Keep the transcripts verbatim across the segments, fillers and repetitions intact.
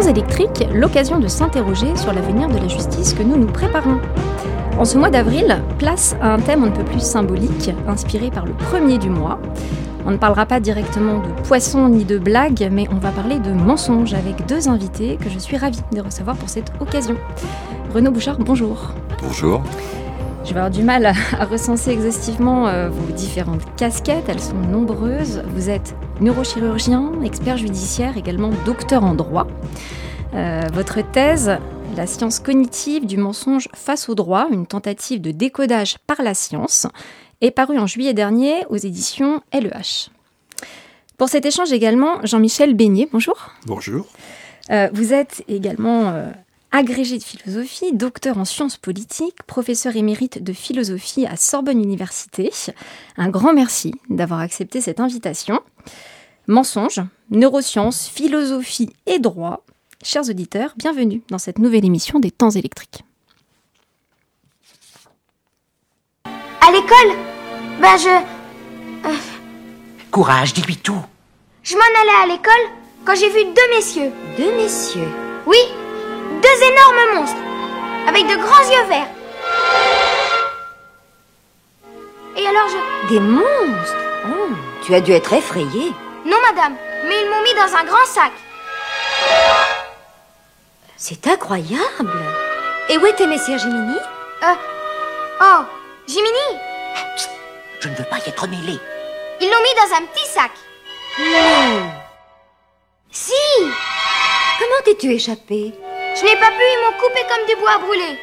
électriques, l'occasion de s'interroger sur l'avenir de la justice que nous nous préparons. En ce mois d'avril, place à un thème on ne peut plus symbolique, inspiré par le premier du mois. On ne parlera pas directement de poissons ni de blagues, mais on va parler de mensonges avec deux invités que je suis ravie de recevoir pour cette occasion. Renaud Bouchard, bonjour. Bonjour. Je vais avoir du mal à recenser exhaustivement euh, vos différentes casquettes, elles sont nombreuses. Vous êtes neurochirurgien, expert judiciaire, également docteur en droit. Euh, votre thèse, la science cognitive du mensonge face au droit, une tentative de décodage par la science, est parue en juillet dernier aux éditions L E H. Pour cet échange également, Jean-Michel Beignet, bonjour. Bonjour. Euh, vous êtes également euh, agrégé de philosophie, docteur en sciences politiques, professeur émérite de philosophie à Sorbonne Université. Un grand merci d'avoir accepté cette invitation. Mensonges, neurosciences, philosophie et droit. Chers auditeurs, bienvenue dans cette nouvelle émission des Temps électriques. À l'école, ben je... Euh, Courage, dis-lui tout. je m'en allais à l'école quand j'ai vu deux messieurs. Deux messieurs. Oui, deux énormes monstres, avec de grands yeux verts. Et alors je... Des monstres. Oh, tu as dû être effrayée. Non, madame, mais ils m'ont mis dans un grand sac. C'est incroyable. Et où étaient messieurs Jiminy? Euh... Oh, Jiminy, Psst, je ne veux pas y être mêlé. ils l'ont mis dans un petit sac. Non. Si, Comment t'es-tu échappée? je n'ai pas pu, ils m'ont coupé comme du bois à brûler.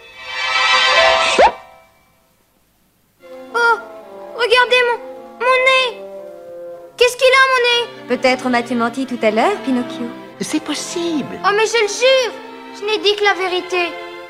Oh, regardez mon... mon nez. Qu'est-ce qu'il a, mon nez? Peut-être m'as-tu menti tout à l'heure, Pinocchio? C'est possible. Oh, mais je le jure, je n'ai dit que la vérité.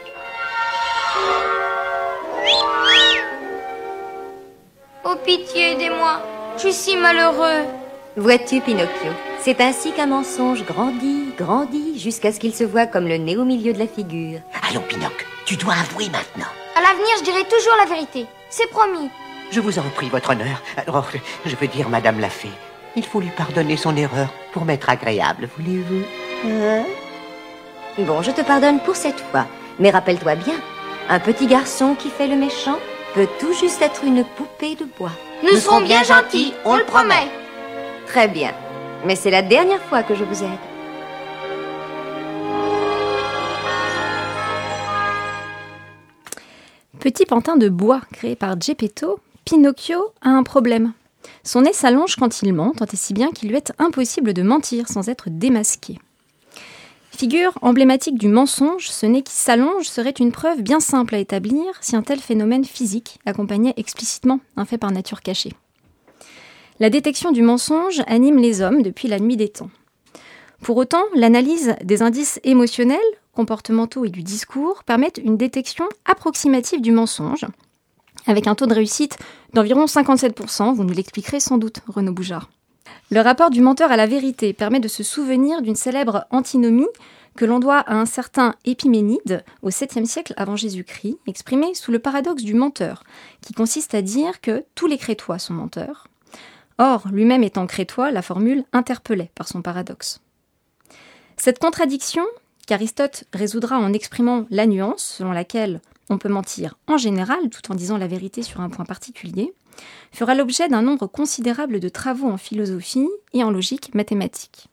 Oh, pitié, aidez-moi, je suis si malheureux. Vois-tu, Pinocchio, c'est ainsi qu'un mensonge grandit, grandit, jusqu'à ce qu'il se voit comme le nez au milieu de la figure. Allons, Pinocchio, tu dois avouer maintenant. À l'avenir, je dirai toujours la vérité, c'est promis. Je vous en prie, votre honneur. Alors, je veux dire, Madame la Fée, il faut lui pardonner son erreur pour m'être agréable, voulez-vous? Hein? Bon, je te pardonne pour cette fois, mais rappelle-toi bien, un petit garçon qui fait le méchant peut tout juste être une poupée de bois. Nous, serons bien gentils, on le promet. Très bien, mais c'est la dernière fois que je vous aide. Petit pantin de bois créé par Geppetto, Pinocchio a un problème. Son nez s'allonge quand il ment, tant et si bien qu'il lui est impossible de mentir sans être démasqué. Figure emblématique du mensonge, ce nez qui s'allonge serait une preuve bien simple à établir si un tel phénomène physique accompagnait explicitement un fait par nature caché. La détection du mensonge anime les hommes depuis la nuit des temps. Pour autant, l'analyse des indices émotionnels, comportementaux et du discours permettent une détection approximative du mensonge, avec un taux de réussite d'environ cinquante-sept pour cent, vous nous l'expliquerez sans doute, Renaud Bouchard. Le rapport du menteur à la vérité permet de se souvenir d'une célèbre antinomie que l'on doit à un certain Épiménide au septième siècle avant Jésus-Christ, exprimée sous le paradoxe du menteur, qui consiste à dire que tous les Crétois sont menteurs. Or, lui-même étant Crétois, la formule interpellait par son paradoxe. Cette contradiction, qu'Aristote résoudra en exprimant la nuance selon laquelle on peut mentir en général tout en disant la vérité sur un point particulier, fera l'objet d'un nombre considérable de travaux en philosophie et en logique mathématique.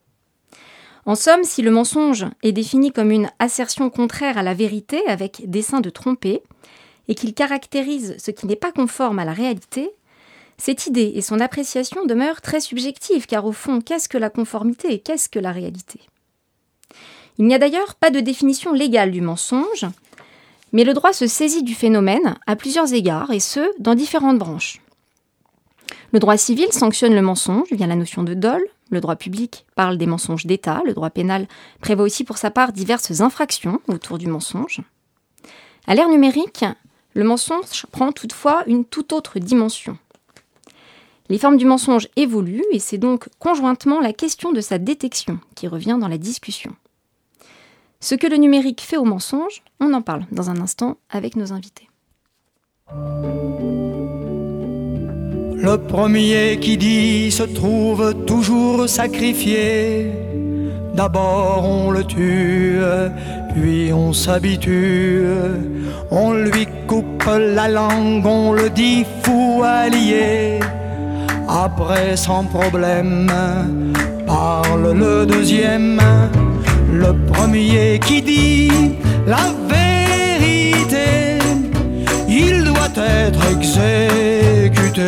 En somme, si le mensonge est défini comme une assertion contraire à la vérité avec dessein de tromper, et qu'il caractérise ce qui n'est pas conforme à la réalité, cette idée et son appréciation demeurent très subjectives, car au fond, qu'est-ce que la conformité et qu'est-ce que la réalité ? Il n'y a d'ailleurs pas de définition légale du mensonge, mais le droit se saisit du phénomène à plusieurs égards, et ce, dans différentes branches. Le droit civil sanctionne le mensonge via la notion de dol, le droit public parle des mensonges d'État, le droit pénal prévoit aussi pour sa part diverses infractions autour du mensonge. À l'ère numérique, le mensonge prend toutefois une toute autre dimension. Les formes du mensonge évoluent, et c'est donc conjointement la question de sa détection qui revient dans la discussion. Ce que le numérique fait au mensonge, on en parle dans un instant avec nos invités. Le premier qui dit se trouve toujours sacrifié. D'abord on le tue, puis on s'habitue. On lui coupe la langue, on le dit fou allié. Après sans problème, parle le deuxième. Le premier qui dit la vérité, il doit être exécuté.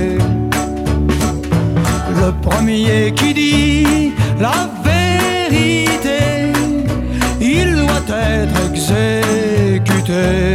Le premier qui dit la vérité, il doit être exécuté.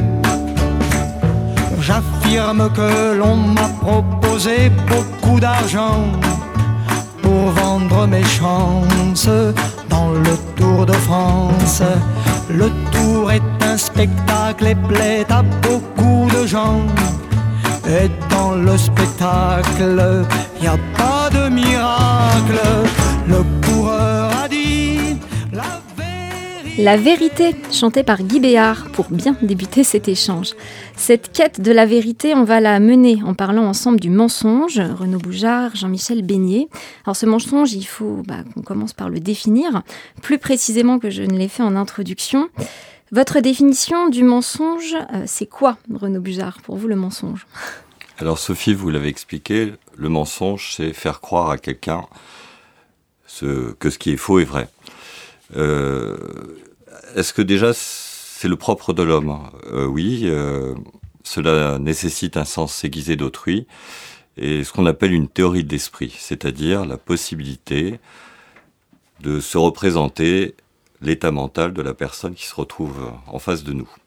J'affirme que l'on m'a proposé beaucoup d'argent pour vendre mes chances dans le Tour de France. Le Tour est un spectacle et plaît à beaucoup de gens. Et dans le spectacle, y a pas de miracle. Le coureur a dit la vérité. La vérité, chantée par Guy Béard, pour bien débuter cet échange. Cette quête de la vérité, on va la mener en parlant ensemble du mensonge. Renaud Boujard, Jean-Michel Beignet. Alors ce mensonge, il faut bah, qu'on commence par le définir, plus précisément que je ne l'ai fait en introduction. Votre définition du mensonge, euh, c'est quoi, Renaud Boujard, pour vous, le mensonge ? Alors Sophie, vous l'avez expliqué, le mensonge, c'est faire croire à quelqu'un ce, que ce qui est faux est vrai. Euh, est-ce que déjà c'est le propre de l'homme ? euh, Oui, euh, cela nécessite un sens aiguisé d'autrui et ce qu'on appelle une théorie de l'esprit, c'est-à-dire la possibilité de se représenter l'état mental de la personne qui se retrouve en face de nous.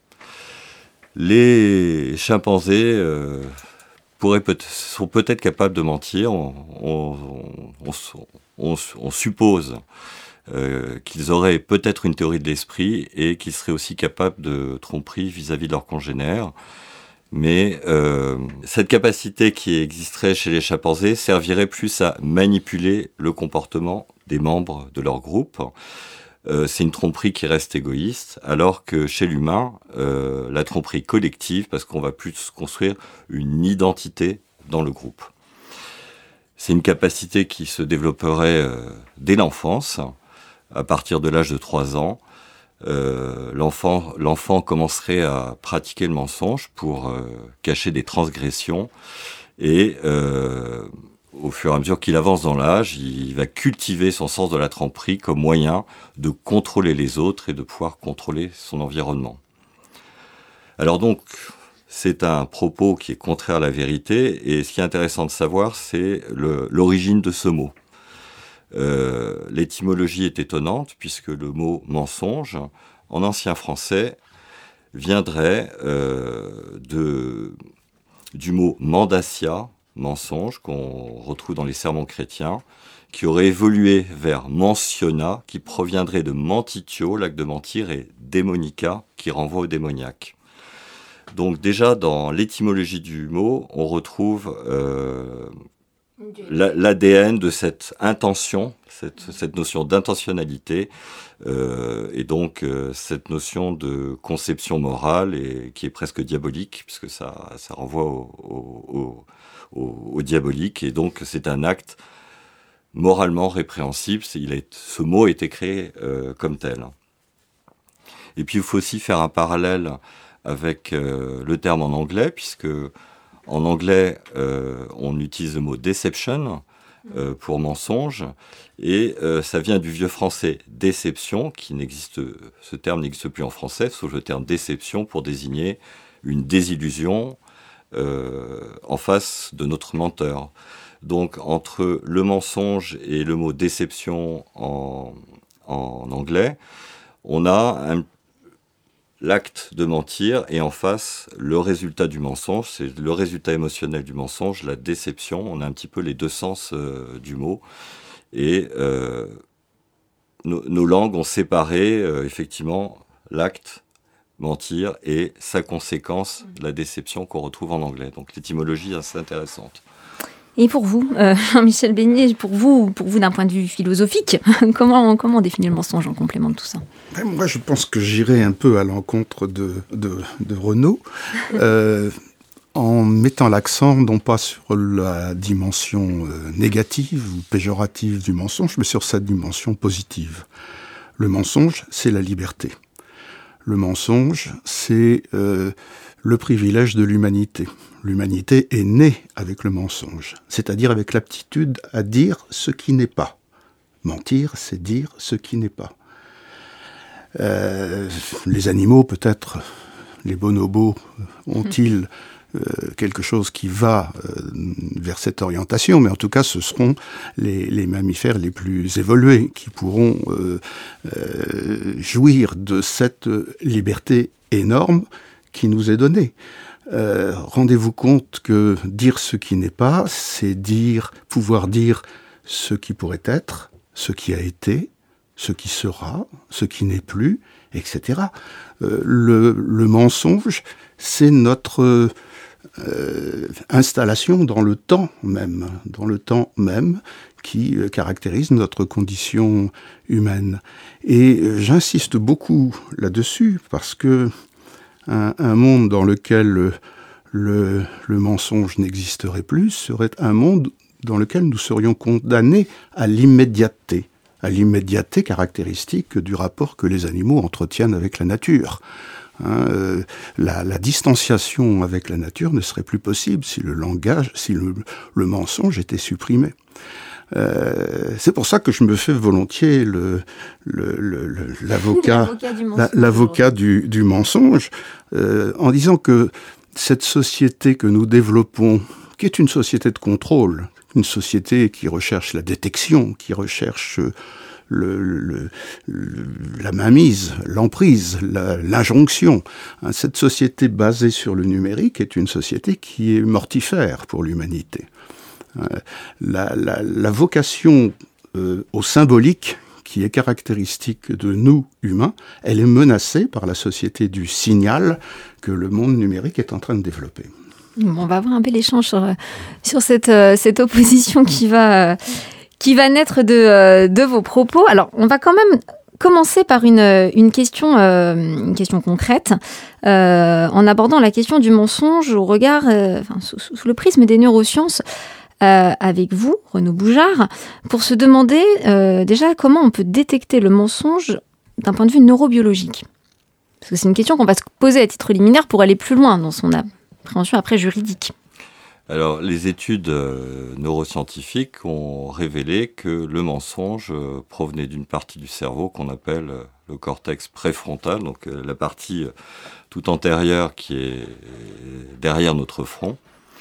Les chimpanzés euh, pourraient peut- sont peut-être capables de mentir. On, on, on, on, on suppose euh, qu'ils auraient peut-être une théorie de l'esprit et qu'ils seraient aussi capables de tromperie vis-à-vis de leurs congénères. Mais euh, cette capacité qui existerait chez les chimpanzés servirait plus à manipuler le comportement des membres de leur groupe. Euh, c'est une tromperie qui reste égoïste, alors que chez l'humain, euh, la tromperie collective, parce qu'on va plus construire une identité dans le groupe. C'est une capacité qui se développerait euh, dès l'enfance, à partir de l'âge de trois ans. Euh, l'enfant, l'enfant commencerait à pratiquer le mensonge pour euh, cacher des transgressions et euh, au fur et à mesure qu'il avance dans l'âge, il va cultiver son sens de la tromperie comme moyen de contrôler les autres et de pouvoir contrôler son environnement. Alors donc, c'est un propos qui est contraire à la vérité, et ce qui est intéressant de savoir, c'est le, l'origine de ce mot. Euh, l'étymologie est étonnante, puisque le mot « mensonge », en ancien français, viendrait euh, de, du mot « mendacia », mensonge, qu'on retrouve dans les sermons chrétiens, qui aurait évolué vers mensiona, qui proviendrait de mentitio, l'acte de mentir, et démonica, qui renvoie au démoniaque. Donc déjà, dans l'étymologie du mot, on retrouve euh, la, l'A D N de cette intention, cette, cette notion d'intentionnalité, euh, et donc euh, cette notion de conception morale, et qui est presque diabolique, puisque ça, ça renvoie au, au, au Au, au diabolique, et donc c'est un acte moralement répréhensible. C'est, il est, ce mot a été créé euh, comme tel. Et puis il faut aussi faire un parallèle avec euh, le terme en anglais, puisque en anglais euh, on utilise le mot deception euh, pour mensonge, et euh, ça vient du vieux français déception, qui n'existe, ce terme n'existe plus en français, sauf le terme déception pour désigner une désillusion Euh, en face de notre menteur. Donc entre le mensonge et le mot déception en, en anglais, on a un, l'acte de mentir, et en face le résultat du mensonge, c'est le résultat émotionnel du mensonge, la déception. On a un petit peu les deux sens euh, du mot, et euh, no, nos langues ont séparé euh, effectivement l'acte mentir et sa conséquence, la déception qu'on retrouve en anglais. Donc l'étymologie est assez intéressante. Et pour vous, euh, Jean-Michel Beignet, pour vous, pour vous d'un point de vue philosophique, comment, comment on définit le mensonge en complément de tout ça ? Moi, je pense que j'irai un peu à l'encontre de, de, de Renaud. Euh, en mettant l'accent non pas sur la dimension euh, négative ou péjorative du mensonge, mais sur sa dimension positive. Le mensonge, c'est la liberté. Le mensonge, c'est euh, le privilège de l'humanité. L'humanité est née avec le mensonge, c'est-à-dire avec l'aptitude à dire ce qui n'est pas. Mentir, c'est dire ce qui n'est pas. Euh, les animaux, peut-être, les bonobos, ont-ils euh, quelque chose qui va euh, vers cette orientation, mais en tout cas, ce seront les, les mammifères les plus évolués qui pourront euh, euh, jouir de cette liberté énorme qui nous est donnée. Euh, rendez-vous compte que dire ce qui n'est pas, c'est dire, pouvoir dire ce qui pourrait être, ce qui a été, ce qui sera, ce qui n'est plus, et cetera. Euh, le, le mensonge, c'est notre euh, installation dans le temps même, dans le temps même qui euh, caractérise notre condition humaine. Et euh, j'insiste beaucoup là-dessus parce que un, un monde dans lequel le, le, le mensonge n'existerait plus serait un monde dans lequel nous serions condamnés à l'immédiateté, à l'immédiateté caractéristique du rapport que les animaux entretiennent avec la nature. Hein, euh, la, la distanciation avec la nature ne serait plus possible si le langage, si le, le mensonge était supprimé. Euh, c'est pour ça que je me fais volontiers le, le, le, le, l'avocat, l'avocat du mensonge, la, l'avocat du, du mensonge, euh, en disant que cette société que nous développons, qui est une société de contrôle, une société qui recherche la détection, qui recherche le, le, le, la mainmise, l'emprise, la, l'injonction. Hein, cette société basée sur le numérique est une société qui est mortifère pour l'humanité. Hein, la, la, la vocation euh, au symbolique, qui est caractéristique de nous, humains, elle est menacée par la société du signal que le monde numérique est en train de développer. Bon, on va avoir un bel échange sur, sur cette, euh, cette opposition qui va, euh, qui va naître de, euh, de vos propos. Alors, on va quand même commencer par une, une, question, euh, une question concrète, euh, en abordant la question du mensonge au regard, euh, enfin, sous, sous le prisme des neurosciences, euh, avec vous, Renaud Boujard, pour se demander euh, déjà comment on peut détecter le mensonge d'un point de vue neurobiologique. Parce que c'est une question qu'on va se poser à titre liminaire pour aller plus loin dans son appréhension après juridique. Alors, les études euh, neuroscientifiques ont révélé que le mensonge euh, provenait d'une partie du cerveau qu'on appelle euh, le cortex préfrontal, donc euh, la partie euh, tout antérieure qui est derrière notre front.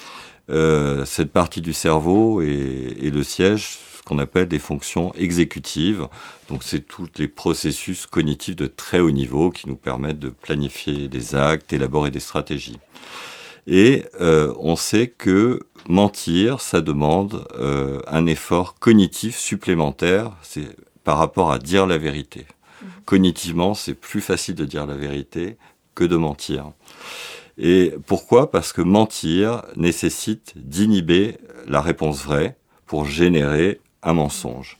Euh, cette partie du cerveau est, est le siège, ce qu'on appelle des fonctions exécutives. Donc, c'est tous les processus cognitifs de très haut niveau qui nous permettent de planifier des actes, élaborer des stratégies. Et euh, on sait que mentir, ça demande euh, un effort cognitif supplémentaire, c'est par rapport à dire la vérité. Mmh. Cognitivement, c'est plus facile de dire la vérité que de mentir. Et pourquoi ? Parce que mentir nécessite d'inhiber la réponse vraie pour générer un mensonge.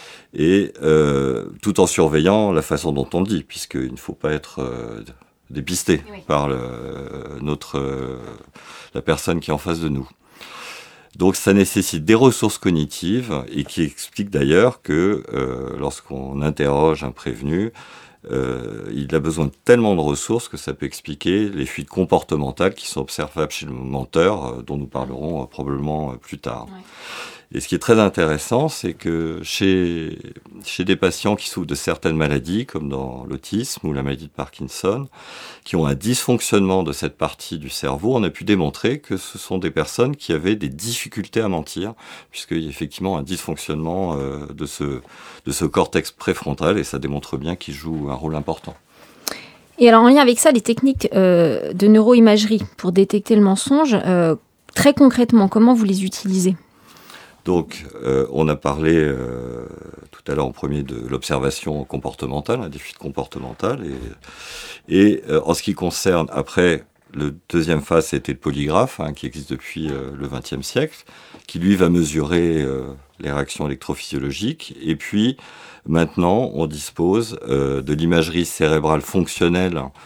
Et euh, tout en surveillant la façon dont on le dit, puisqu'il ne faut pas être euh, dépisté oui. par le, notre, euh, la personne qui est en face de nous. Donc ça nécessite des ressources cognitives et qui explique d'ailleurs que euh, lorsqu'on interroge un prévenu, Euh, il a besoin de tellement de ressources que ça peut expliquer les fuites comportementales qui sont observables chez le menteur, euh, dont nous parlerons euh, probablement euh, plus tard. Ouais. Et ce qui est très intéressant, c'est que chez, chez des patients qui souffrent de certaines maladies, comme dans l'autisme ou la maladie de Parkinson, qui ont un dysfonctionnement de cette partie du cerveau, on a pu démontrer que ce sont des personnes qui avaient des difficultés à mentir, puisqu'il y a effectivement un dysfonctionnement euh, de, ce, de ce cortex préfrontal, et ça démontre bien qu'il joue un rôle important. Et alors en lien avec ça, les techniques euh, de neuroimagerie pour détecter le mensonge, euh, très concrètement, comment vous les utilisez ? Donc, euh, on a parlé euh, tout à l'heure en premier de l'observation comportementale, hein, des fuites comportementales. Et, et euh, en ce qui concerne, après, le deuxième phase, c'était le polygraphe, hein, qui existe depuis euh, le vingtième siècle, qui lui va mesurer euh, les réactions électrophysiologiques. Et puis, maintenant, on dispose euh, de l'imagerie cérébrale fonctionnelle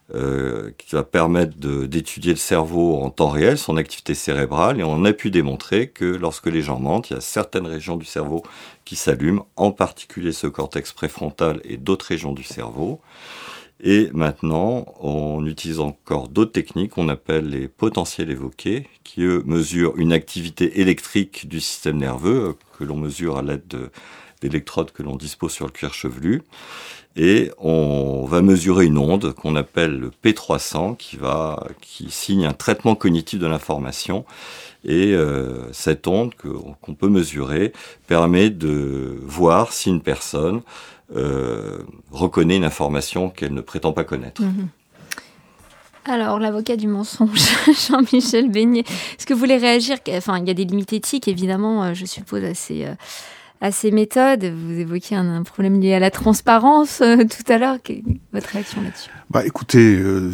euh, qui va permettre de, d'étudier le cerveau en temps réel, son activité cérébrale, et on a pu démontrer que lorsque les gens mentent, il y a certaines régions du cerveau qui s'allument, en particulier ce cortex préfrontal et d'autres régions du cerveau. Et maintenant, on utilise encore d'autres techniques qu'on appelle les potentiels évoqués, qui eux mesurent une activité électrique du système nerveux, que l'on mesure à l'aide de, d'électrodes que l'on dispose sur le cuir chevelu. Et on va mesurer une onde qu'on appelle le P trois cents, qui, va, qui signe un traitement cognitif de l'information. Et euh, cette onde que, qu'on peut mesurer permet de voir si une personne Euh, reconnaît une information qu'elle ne prétend pas connaître. Mmh. Alors, l'avocat du mensonge, Jean-Michel Beignet, est-ce que vous voulez réagir ? Enfin, il y a des limites éthiques, évidemment, je suppose, à ces, à ces méthodes. Vous évoquiez un, un problème lié à la transparence euh, tout à l'heure. Quelle est votre réaction là-dessus ? Bah, écoutez, euh,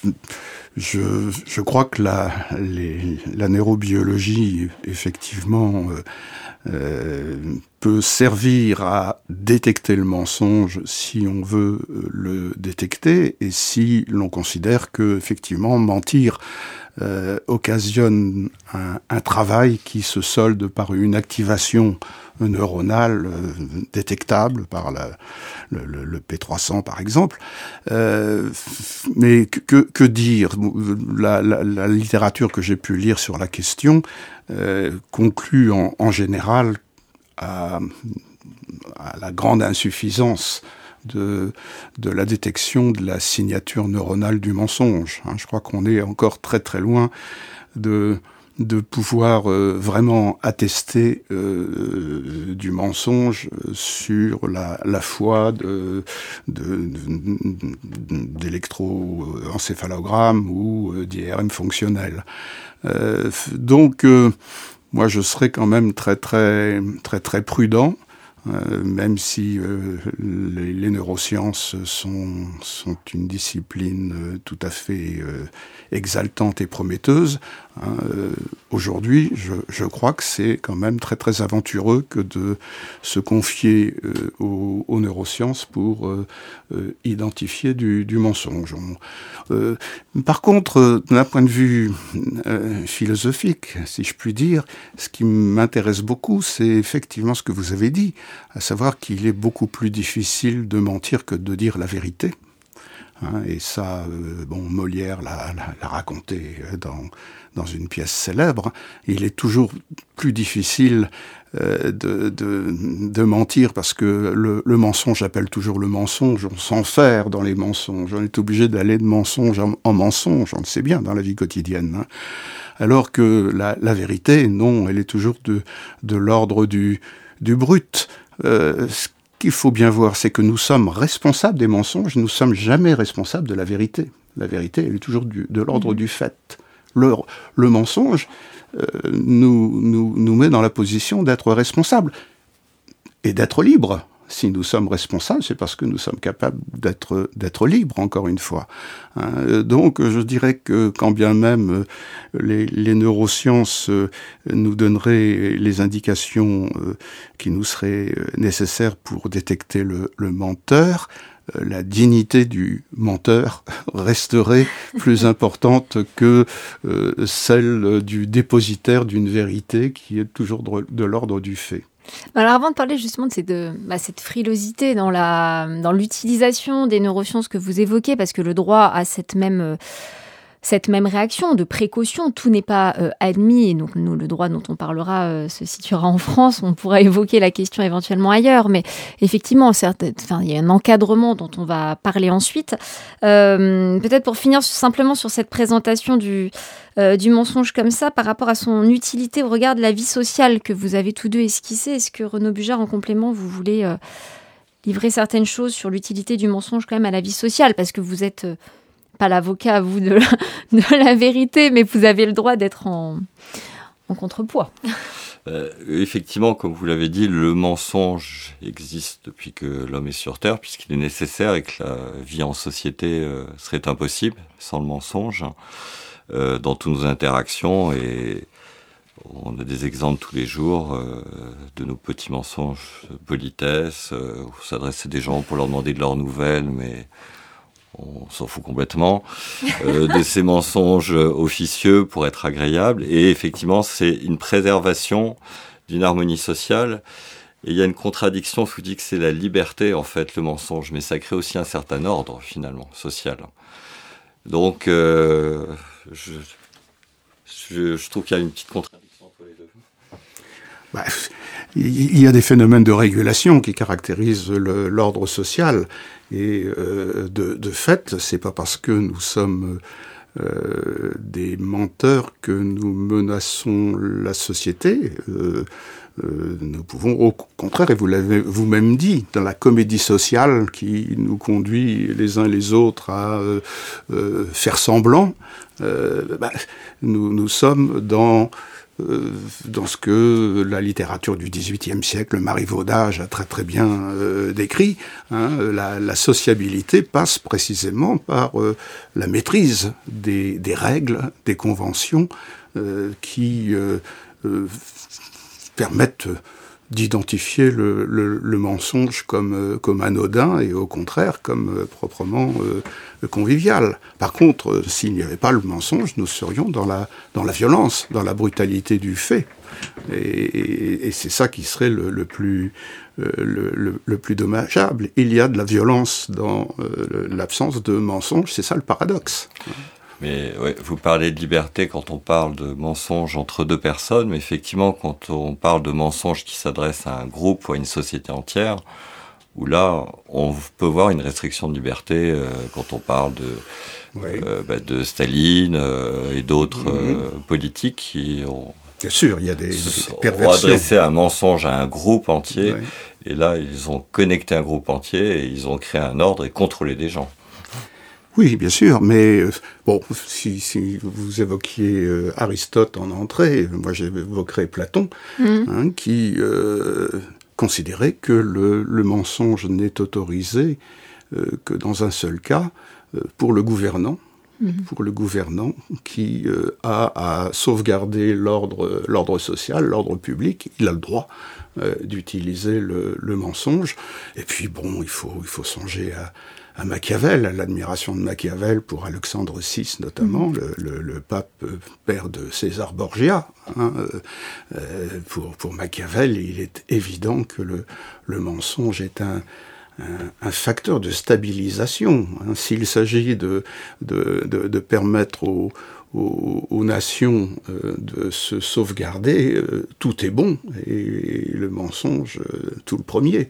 je, je crois que la, les, la neurobiologie, effectivement, euh, euh, peut servir à détecter le mensonge si on veut le détecter et si l'on considère que, effectivement, mentir euh, occasionne un, un travail qui se solde par une activation neuronale euh, détectable par la, le, le, le P trois cents par exemple. Euh, mais que, que dire ? la, la, la littérature que j'ai pu lire sur la question euh, conclut en, en général à, à la grande insuffisance de, de la détection de la signature neuronale du mensonge. Hein, je crois qu'on est encore très très loin de... de pouvoir euh, vraiment attester euh, du mensonge sur la, la foi de, de, de, d'électroencéphalogrammes ou euh, d'I R M fonctionnels. Euh, donc, euh, moi, je serais quand même très, très, très, très prudent. Euh, même si euh, les, les neurosciences sont, sont une discipline euh, tout à fait euh, exaltante et prometteuse, hein, euh, aujourd'hui, je, je crois que c'est quand même très très aventureux que de se confier euh, aux, aux neurosciences pour euh, euh, identifier du, du mensonge. On, euh, par contre, euh, d'un point de vue euh, philosophique, si je puis dire, ce qui m'intéresse beaucoup, c'est effectivement ce que vous avez dit, à savoir qu'il est beaucoup plus difficile de mentir que de dire la vérité. Hein, et ça, euh, bon, Molière l'a, l'a, l'a raconté dans, dans une pièce célèbre. Il est toujours plus difficile euh, de, de, de mentir parce que le, le mensonge appelle toujours le mensonge. On s'enferre dans les mensonges. On est obligé d'aller de mensonge en, en mensonge. On le sait bien dans la vie quotidienne. Hein. Alors que la, la vérité, non, elle est toujours de, de l'ordre du, du brut. Euh, ce qu'il faut bien voir, c'est que nous sommes responsables des mensonges, nous ne sommes jamais responsables de la vérité. La vérité, elle est toujours du, de l'ordre mmh. du fait. Le, le mensonge euh, nous, nous, nous met dans la position d'être responsables et d'être libres. Si nous sommes responsables, c'est parce que nous sommes capables d'être, d'être libres, encore une fois. Hein, donc, je dirais que quand bien même les, les neurosciences nous donneraient les indications qui nous seraient nécessaires pour détecter le, le menteur, la dignité du menteur resterait plus importante que euh, celle du dépositaire d'une vérité qui est toujours de, de l'ordre du fait. Alors avant de parler justement de cette, de, bah, cette frilosité dans, la, dans l'utilisation des neurosciences que vous évoquez, parce que le droit a cette même, euh, cette même réaction de précaution, tout n'est pas euh, admis, et donc nous, le droit dont on parlera euh, se situera en France, on pourra évoquer la question éventuellement ailleurs, mais effectivement, certes, enfin, il y a un encadrement dont on va parler ensuite. Euh, peut-être pour finir simplement sur cette présentation du... Euh, du mensonge comme ça, par rapport à son utilité au regard de la vie sociale que vous avez tous deux esquissée. Est-ce que Renaud Bugard, en complément, vous voulez euh, livrer certaines choses sur l'utilité du mensonge quand même à la vie sociale ? Parce que vous n'êtes euh, pas l'avocat, vous, de la, de la vérité, mais vous avez le droit d'être en, en contrepoids. Euh, effectivement, comme vous l'avez dit, le mensonge existe depuis que l'homme est sur Terre, puisqu'il est nécessaire et que la vie en société euh, serait impossible sans le mensonge. Euh, dans toutes nos interactions, et on a des exemples tous les jours euh, de nos petits mensonges de politesse, euh, on s'adresse à des gens pour leur demander de leurs nouvelles, mais on s'en fout complètement, euh, de ces mensonges officieux pour être agréables. Et effectivement, c'est une préservation d'une harmonie sociale. Et il y a une contradiction, je vous dis que c'est la liberté, en fait, le mensonge, mais ça crée aussi un certain ordre, finalement, social. Donc, euh, je, je, je trouve qu'il y a une petite contradiction entre les deux. Bah, il y a des phénomènes de régulation qui caractérisent le, l'ordre social. Et euh, de, de fait, c'est pas parce que nous sommes euh, des menteurs que nous menaçons la société. Euh, Euh, nous pouvons, au contraire, et vous l'avez vous-même dit, dans la comédie sociale qui nous conduit les uns les autres à euh, euh, faire semblant, euh, bah, nous, nous sommes dans, euh, dans ce que la littérature du dix-huitième siècle, le marivaudage a très très bien euh, décrit. Hein, la, la sociabilité passe précisément par euh, la maîtrise des, des règles, des conventions euh, qui... Euh, euh, permettent d'identifier le, le, le mensonge comme, comme anodin et au contraire comme proprement euh, convivial. Par contre, s'il n'y avait pas le mensonge, nous serions dans la, dans la violence, dans la brutalité du fait. Et, et, et c'est ça qui serait le, le, plus, euh, le, le, le plus dommageable. Il y a de la violence dans euh, l'absence de mensonge, c'est ça le paradoxe. Mais ouais, vous parlez de liberté quand on parle de mensonges entre deux personnes, mais effectivement, quand on parle de mensonges qui s'adressent à un groupe ou à une société entière, où là, on peut voir une restriction de liberté euh, quand on parle de, oui. euh, bah, de Staline euh, et d'autres mmh. euh, politiques qui ont... Bien sûr, il y a des, des perversions. Ont adressé un mensonge à un groupe entier, oui. et là, ils ont connecté un groupe entier, et ils ont créé un ordre et contrôlé des gens. Oui, bien sûr, mais euh, bon, si, si vous évoquiez euh, Aristote en entrée, moi j'évoquerais Platon, mmh. hein, qui euh, considérait que le, le mensonge n'est autorisé euh, que dans un seul cas, euh, pour le gouvernant, mmh. pour le gouvernant qui euh, a à sauvegarder l'ordre, l'ordre social, l'ordre public, il a le droit euh, d'utiliser le, le mensonge. Et puis bon, il faut, il faut songer à à Machiavel, à l'admiration de Machiavel pour Alexandre six notamment, mmh. le, le, le pape euh, père de César Borgia. Hein, euh, pour, pour Machiavel, il est évident que le, le mensonge est un, un, un facteur de stabilisation. Hein. S'il s'agit de, de, de, de permettre aux, aux, aux nations euh, de se sauvegarder, euh, tout est bon, et, et le mensonge, euh, tout le premier.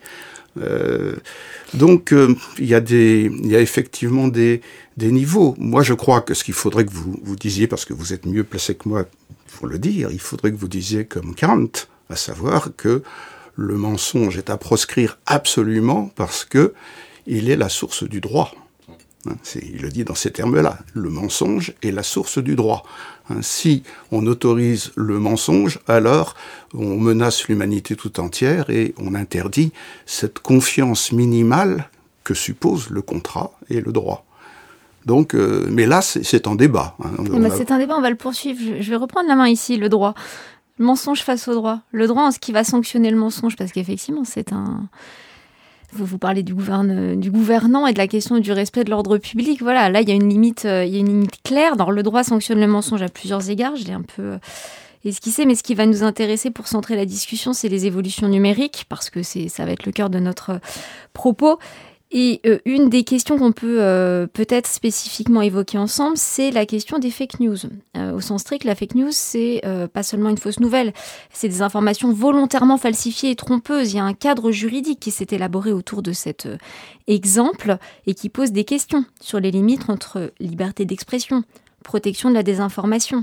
Euh, donc euh, il y a des, il y a effectivement des, des niveaux. Moi, je crois que ce qu'il faudrait que vous vous disiez, parce que vous êtes mieux placé que moi pour le dire, il faudrait que vous disiez comme Kant, à savoir que le mensonge est à proscrire absolument parce que il est la source du droit. Hein, c'est, il le dit dans ces termes-là. Le mensonge est la source du droit. Hein, si on autorise le mensonge, alors on menace l'humanité tout entière et on interdit cette confiance minimale que suppose le contrat et le droit. Donc, euh, mais là, c'est, c'est en débat. Hein. Bah, a... C'est un débat, on va le poursuivre. Je, je vais reprendre la main ici, le droit. Le mensonge face au droit. Le droit en ce qui va sanctionner le mensonge, parce qu'effectivement, c'est un... Vous, vous parlez du, gouverne, du gouvernant et de la question du respect de l'ordre public. Voilà, là, il y a une limite, euh, il y a une limite claire. Alors, le droit sanctionne le mensonge à plusieurs égards. Je l'ai un peu euh, esquissé, mais ce qui va nous intéresser pour centrer la discussion, c'est les évolutions numériques, parce que c'est, ça va être le cœur de notre euh, propos. Et euh, une des questions qu'on peut euh, peut-être spécifiquement évoquer ensemble, c'est la question des fake news. Euh, au sens strict, la fake news, c'est euh, pas seulement une fausse nouvelle, c'est des informations volontairement falsifiées et trompeuses. Il y a un cadre juridique qui s'est élaboré autour de cet euh, exemple et qui pose des questions sur les limites entre liberté d'expression, protection de la désinformation.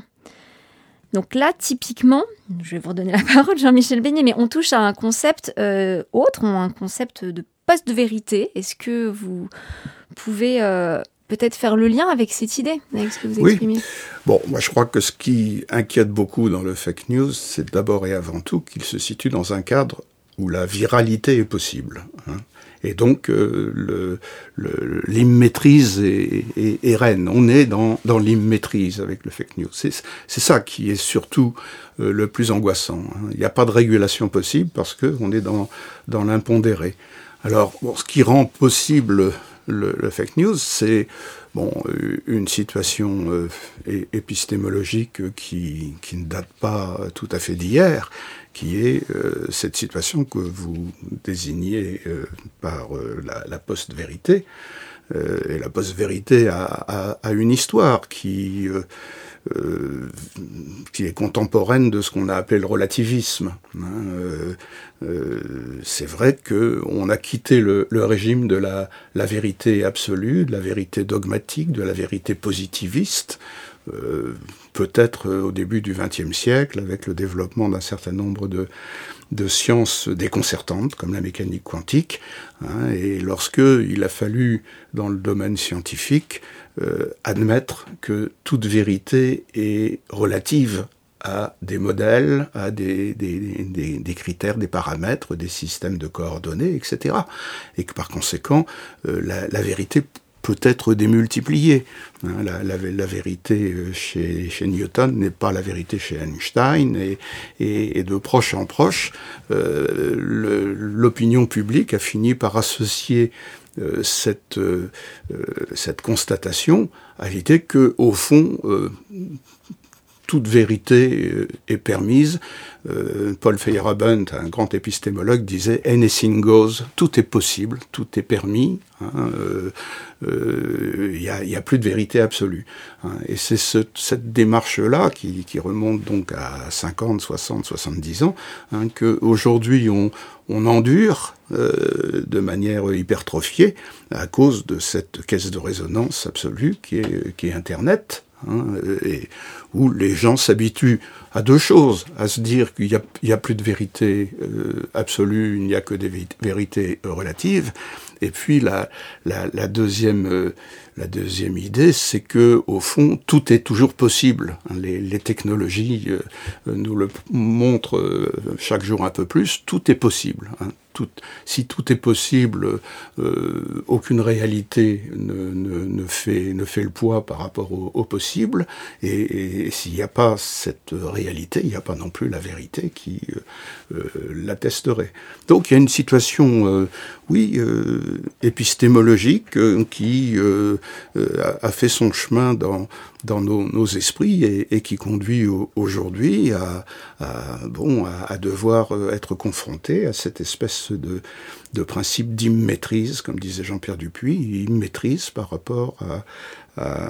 Donc là, typiquement, je vais vous redonner la parole, Jean-Michel Beignet, mais on touche à un concept euh, autre, un concept de post-vérité. Est-ce que vous pouvez euh, peut-être faire le lien avec cette idée, avec ce que vous exprimez ? Oui. Bon, moi je crois que ce qui inquiète beaucoup dans le fake news, c'est d'abord et avant tout qu'il se situe dans un cadre où la viralité est possible. Hein. Et donc, euh, le, le, l'immaîtrise est, est, est reine. On est dans, dans l'immaîtrise avec le fake news. C'est, c'est ça qui est surtout euh, le plus angoissant. Hein. Il n'y a pas de régulation possible parce qu'on est dans, dans l'impondéré. Alors, bon, ce qui rend possible le, le fake news, c'est bon, une situation euh, épistémologique qui, qui ne date pas tout à fait d'hier, qui est euh, cette situation que vous désignez euh, par euh, la, la post-vérité. Euh, et la post-vérité a, a, a une histoire qui, euh, euh, qui est contemporaine de ce qu'on a appelé le relativisme. Hein. Euh, euh, c'est vrai qu'on a quitté le, le régime de la, la vérité absolue, de la vérité dogmatique, de la vérité positiviste, euh, peut-être au début du vingtième siècle, avec le développement d'un certain nombre de de sciences déconcertantes, comme la mécanique quantique, hein, et lorsque il a fallu, dans le domaine scientifique, euh, admettre que toute vérité est relative à des modèles, à des, des, des, des critères, des paramètres, des systèmes de coordonnées, et cetera. Et que par conséquent, euh, la, la vérité peut être démultipliée. Hein, la, la, la vérité chez, chez Newton n'est pas la vérité chez Einstein, et, et, et de proche en proche, euh, le, l'opinion publique a fini par associer euh, cette, euh, cette constatation à l'idée que, au fond, euh, toute vérité est permise. Euh, Paul Feyerabend, un grand épistémologue, disait « anything goes », tout est possible, tout est permis, il hein, euh, euh, y a, y a plus de vérité absolue. Hein, et c'est ce, cette démarche-là, qui, qui remonte donc à cinquante, soixante, soixante-dix ans, hein, qu'aujourd'hui on, on endure euh, de manière hypertrophiée à cause de cette caisse de résonance absolue qui est, qui est Internet. Hein, et où les gens s'habituent à deux choses, à se dire qu'il n'y a, a plus de vérité euh, absolue, il n'y a que des vérités relatives, et puis la, la, la, deuxième, euh, la deuxième idée, c'est que au fond, tout est toujours possible. Les, les technologies euh, nous le montrent euh, chaque jour un peu plus, tout est possible. Hein. Tout, si tout est possible, euh, aucune réalité ne, ne, ne, fait, ne fait le poids par rapport au, au possible, et, et s'il n'y a pas cette réalité, il n'y a pas non plus la vérité qui euh, l'attesterait. Donc il y a une situation, euh, oui, euh, épistémologique euh, qui euh, a, a fait son chemin dans dans nos, nos esprits et, et qui conduit au, aujourd'hui à, à bon à, à devoir être confronté à cette espèce de de principe d'immaîtrise, comme disait Jean-Pierre Dupuy, immaîtrise par rapport à, à,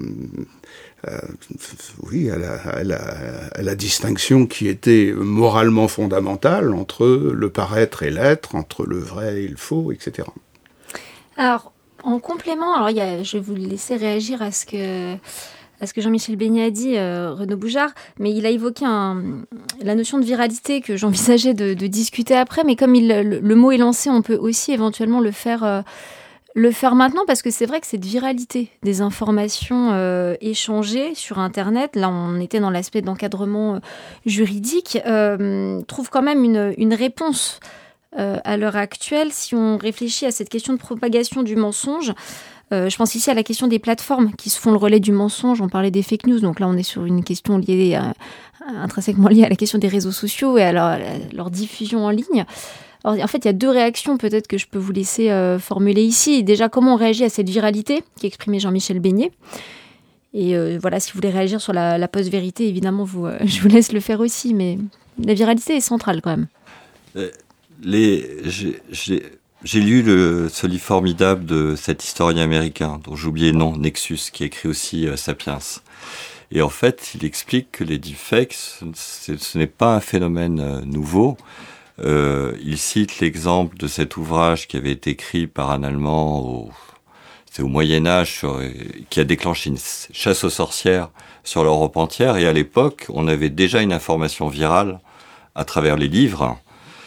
à oui à la, à, la, à la distinction qui était moralement fondamentale entre le paraître et l'être, entre le vrai et le faux, et cetera. Alors en complément, alors il y a, je vais vous laisser réagir à ce que à ce que Jean-Michel Beignet a dit, euh, Renaud Boujard, mais il a évoqué un, la notion de viralité que j'envisageais de, de discuter après, mais comme il, le, le mot est lancé, on peut aussi éventuellement le faire, euh, le faire maintenant, parce que c'est vrai que cette viralité des informations euh, échangées sur Internet, là on était dans l'aspect d'encadrement juridique, euh, trouve quand même une, une réponse euh, à l'heure actuelle. Si on réfléchit à cette question de propagation du mensonge, Euh, je pense ici à la question des plateformes qui se font le relais du mensonge. On parlait des fake news, donc là on est sur une question liée à, intrinsèquement liée à la question des réseaux sociaux et à leur, à leur diffusion en ligne. Alors, en fait, il y a deux réactions peut-être que je peux vous laisser euh, formuler ici. Déjà, comment on réagit à cette viralité qu'exprimait Jean-Michel Beignet. Et euh, voilà, si vous voulez réagir sur la, la post-vérité, évidemment, vous, euh, je vous laisse le faire aussi, mais la viralité est centrale quand même. Euh, les, j'ai, j'ai... J'ai lu le, ce livre formidable de cet historien américain, dont j'ai oublié le nom, Nexus, qui écrit aussi euh, Sapiens. Et en fait, il explique que les deepfakes, ce, ce n'est pas un phénomène euh, nouveau. Euh, il cite l'exemple de cet ouvrage qui avait été écrit par un Allemand au, c'est au Moyen-Âge, sur, qui a déclenché une chasse aux sorcières sur l'Europe entière. Et à l'époque, on avait déjà une information virale à travers les livres.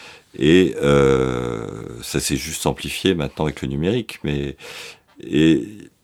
Et euh, ça s'est juste amplifié maintenant avec le numérique, mais et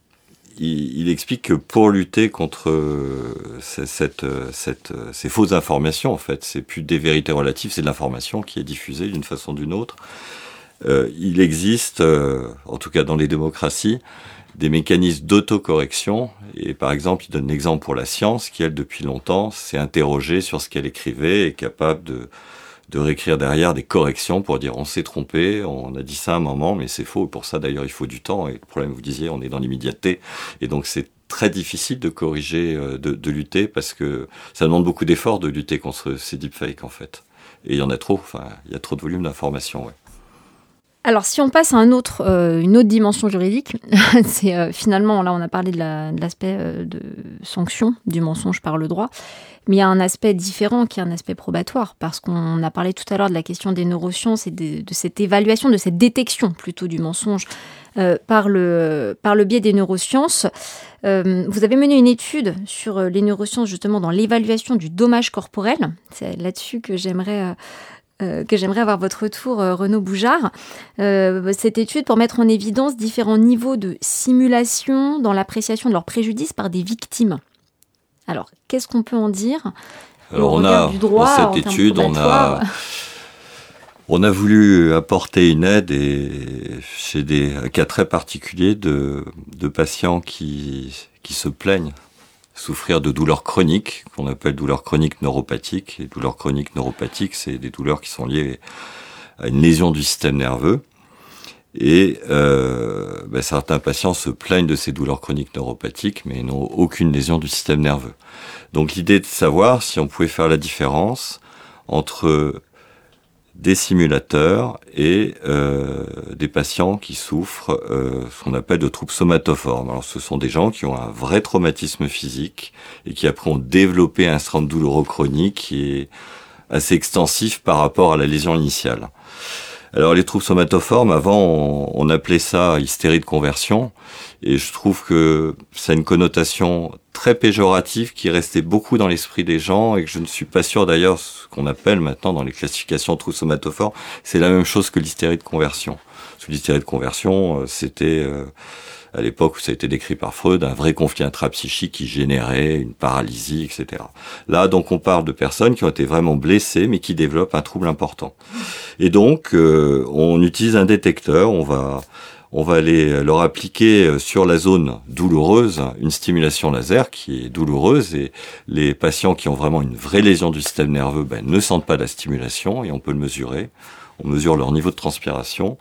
il, il explique que pour lutter contre cette, cette, cette, ces fausses informations, en fait, c'est plus des vérités relatives, c'est de l'information qui est diffusée d'une façon ou d'une autre. Euh, il existe, euh, en tout cas dans les démocraties, des mécanismes d'autocorrection. Et par exemple, il donne l'exemple pour la science, qui elle depuis longtemps s'est interrogée sur ce qu'elle écrivait et est capable de de réécrire derrière des corrections pour dire on s'est trompé, on a dit ça à un moment, mais c'est faux. Pour ça, d'ailleurs, il faut du temps. Et le problème, vous disiez, on est dans l'immédiateté. Et donc, c'est très difficile de corriger, de, de lutter, parce que ça demande beaucoup d'efforts de lutter contre ces deepfakes, en fait. Et il y en a trop. Enfin, il y a trop de volume d'informations, ouais. Alors, si on passe à un autre, euh, une autre dimension juridique, c'est euh, finalement, là, on a parlé de, la, de l'aspect euh, de sanction du mensonge par le droit, mais il y a un aspect différent qui est un aspect probatoire, parce qu'on a parlé tout à l'heure de la question des neurosciences et de, de cette évaluation, de cette détection plutôt du mensonge euh, par, le, par le biais des neurosciences. Euh, vous avez mené une étude sur les neurosciences, justement, dans l'évaluation du dommage corporel. C'est là-dessus que j'aimerais... Euh, Euh, que j'aimerais avoir votre retour, euh, Renaud Boujard. Euh, cette étude pour mettre en évidence différents niveaux de simulation dans l'appréciation de leurs préjudices par des victimes. Alors, qu'est-ce qu'on peut en dire? Alors, on a, du droit, dans cette étude, on a, on a voulu apporter une aide et chez des cas très particuliers de, de patients qui, qui se plaignent souffrir de douleurs chroniques, qu'on appelle douleurs chroniques neuropathiques. Les douleurs chroniques neuropathiques, c'est des douleurs qui sont liées à une lésion du système nerveux. Et euh, ben, certains patients se plaignent de ces douleurs chroniques neuropathiques, mais n'ont aucune lésion du système nerveux. Donc l'idée de savoir si on pouvait faire la différence entre des simulateurs et euh, des patients qui souffrent euh, ce qu'on appelle de troubles somatoformes. Alors ce sont des gens qui ont un vrai traumatisme physique et qui après ont développé un syndrome douloureux chronique qui est assez extensif par rapport à la lésion initiale. Alors les troubles somatoformes, avant on, on appelait ça hystérie de conversion, et je trouve que ça a une connotation très péjorative qui restait beaucoup dans l'esprit des gens et que je ne suis pas sûr d'ailleurs ce qu'on appelle maintenant dans les classifications de troubles somatoformes, c'est la même chose que l'hystérie de conversion. Parce que l'hystérie de conversion, c'était euh, à l'époque où ça a été décrit par Freud, un vrai conflit intrapsychique qui générait une paralysie, et cetera. Là, donc, on parle de personnes qui ont été vraiment blessées, mais qui développent un trouble important. Et donc, euh, on utilise un détecteur, on va, on va aller leur appliquer sur la zone douloureuse une stimulation laser qui est douloureuse, et les patients qui ont vraiment une vraie lésion du système nerveux ben, ne sentent pas la stimulation, et on peut le mesurer. On mesure leur niveau de transpiration.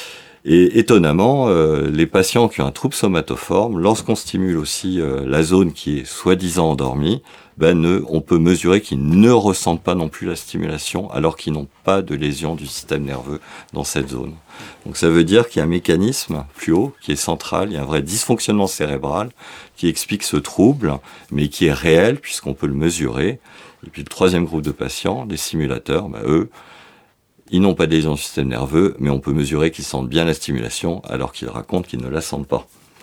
Et étonnamment, euh, les patients qui ont un trouble somatoforme, lorsqu'on stimule aussi euh, la zone qui est soi-disant endormie, ben ne, on peut mesurer qu'ils ne ressentent pas non plus la stimulation alors qu'ils n'ont pas de lésion du système nerveux dans cette zone. Donc ça veut dire qu'il y a un mécanisme plus haut qui est central, il y a un vrai dysfonctionnement cérébral qui explique ce trouble, mais qui est réel puisqu'on peut le mesurer. Et puis le troisième groupe de patients, les simulateurs, ben eux, ils n'ont pas de lésion du système nerveux, mais on peut mesurer qu'ils sentent bien la stimulation, alors qu'ils racontent qu'ils ne la sentent pas.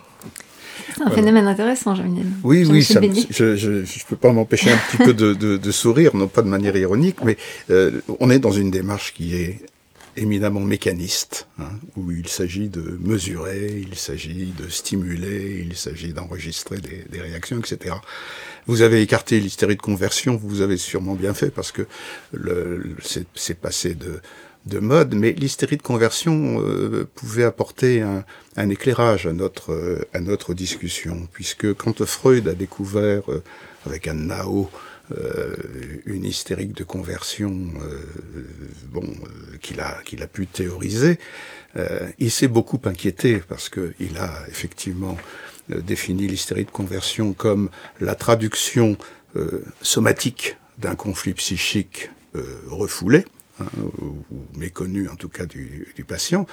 C'est un voilà. phénomène intéressant, Jean-Michel. Oui, oui, ça, je ne peux pas m'empêcher un petit peu de, de, de sourire, non pas de manière ironique, mais euh, on est dans une démarche qui est éminemment mécaniste, hein, où il s'agit de mesurer, il s'agit de stimuler, il s'agit d'enregistrer des, des réactions, et cetera. Vous avez écarté l'hystérie de conversion, vous avez sûrement bien fait, parce que le, le, c'est, c'est passé de, de mode, mais l'hystérie de conversion euh, pouvait apporter un, un éclairage à notre, euh, à notre discussion, puisque quand Freud a découvert, euh, avec Anne Nao, Euh, une hystérique de conversion euh, bon, euh, qu'il a, qu'il a pu théoriser, euh, il s'est beaucoup inquiété parce qu'il a effectivement euh, défini l'hystérie de conversion comme la traduction euh, somatique d'un conflit psychique euh, refoulé, hein, ou, ou méconnu en tout cas du, du patient,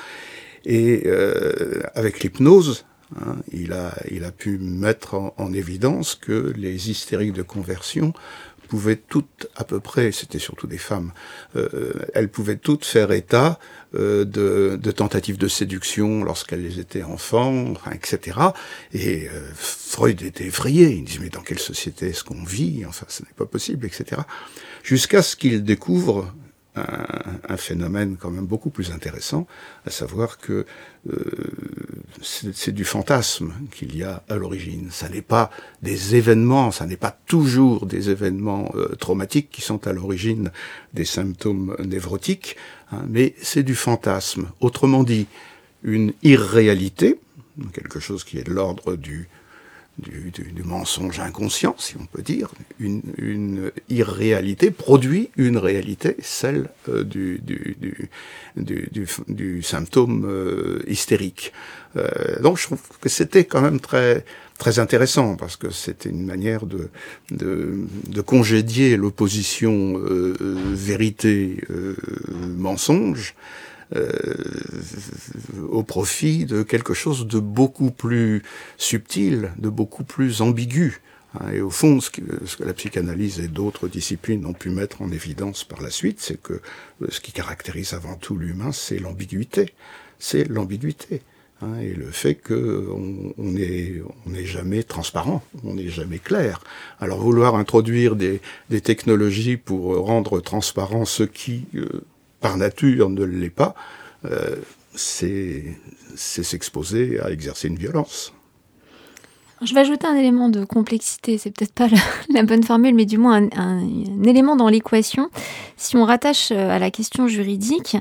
et euh, avec l'hypnose, Hein, il a, il a pu mettre en, en évidence que les hystériques de conversion pouvaient toutes, à peu près, c'était surtout des femmes, euh, elles pouvaient toutes faire état euh, de, de tentatives de séduction lorsqu'elles étaient enfants, enfin, et cetera. Et euh, Freud était effrayé, il disait « mais dans quelle société est-ce qu'on vit ? Enfin, ce n'est pas possible, et cetera » Jusqu'à ce qu'il découvre Un, un phénomène quand même beaucoup plus intéressant, à savoir que euh, c'est, c'est du fantasme qu'il y a à l'origine. Ça n'est pas des événements, ça n'est pas toujours des événements euh, traumatiques qui sont à l'origine des symptômes névrotiques, hein, mais c'est du fantasme. Autrement dit, une irréalité, quelque chose qui est de l'ordre du du, du, du mensonge inconscient, si on peut dire. Une, une irréalité produit une réalité, celle euh, du, du, du, du, du, du symptôme euh, hystérique. Euh, donc je trouve que c'était quand même très, très intéressant, parce que c'était une manière de, de, de congédier l'opposition euh, vérité-mensonge, Euh, au profit de quelque chose de beaucoup plus subtil, de beaucoup plus ambigu. Et au fond, ce que, ce que la psychanalyse et d'autres disciplines ont pu mettre en évidence par la suite, c'est que ce qui caractérise avant tout l'humain, c'est l'ambiguïté. C'est l'ambiguïté. Et le fait qu'on on est, on n'est jamais transparent, on n'est jamais clair. Alors vouloir introduire des, des technologies pour rendre transparent ce qui... Euh, par nature ne l'est pas, euh, c'est, c'est s'exposer à exercer une violence. Je vais ajouter un élément de complexité, c'est peut-être pas la, la bonne formule, mais du moins un, un, un élément dans l'équation. Si on rattache à la question juridique,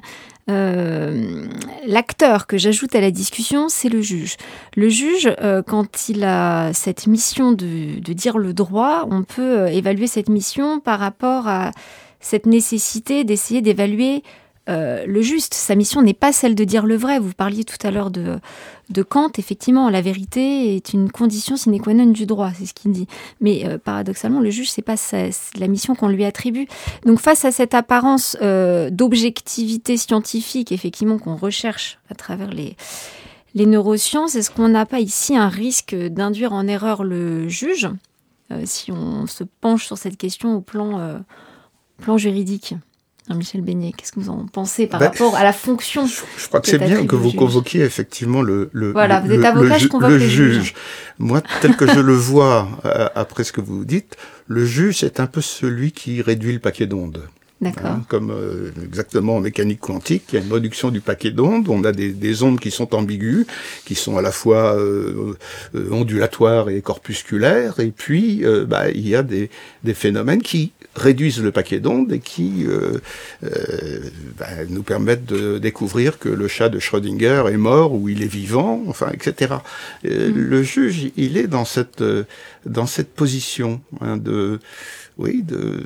euh, l'acteur que j'ajoute à la discussion, c'est le juge. Le juge, euh, quand il a cette mission de, de dire le droit, on peut évaluer cette mission par rapport à cette nécessité d'essayer d'évaluer euh, le juste. Sa mission n'est pas celle de dire le vrai. Vous parliez tout à l'heure de, de Kant. Effectivement, la vérité est une condition sine qua non du droit, c'est ce qu'il dit. Mais euh, paradoxalement, le juge, c'est pas sa, c'est la mission qu'on lui attribue. Donc face à cette apparence euh, d'objectivité scientifique, effectivement, qu'on recherche à travers les, les neurosciences, est-ce qu'on n'a pas ici un risque d'induire en erreur le juge euh, si on se penche sur cette question au plan... Euh, plan juridique. Michel Beignet, qu'est-ce que vous en pensez par ben, rapport à la fonction? Je, je crois que c'est bien que vous convoquiez effectivement le, le, voilà, le, vous êtes avocat, le, je convoque le, le juge. juge. Moi, tel que je le vois, euh, après ce que vous dites, le juge, c'est un peu celui qui réduit le paquet d'ondes. D'accord. Hein, comme euh, exactement en mécanique quantique, il y a une réduction du paquet d'ondes. On a des, des ondes qui sont ambiguës, qui sont à la fois euh, euh, ondulatoires et corpusculaires, et puis euh, bah, il y a des, des phénomènes qui réduisent le paquet d'ondes et qui euh, euh, bah, nous permettent de découvrir que le chat de Schrödinger est mort ou il est vivant, enfin, et cetera. Euh, mmh. Le juge, il est dans cette dans cette position hein, de oui de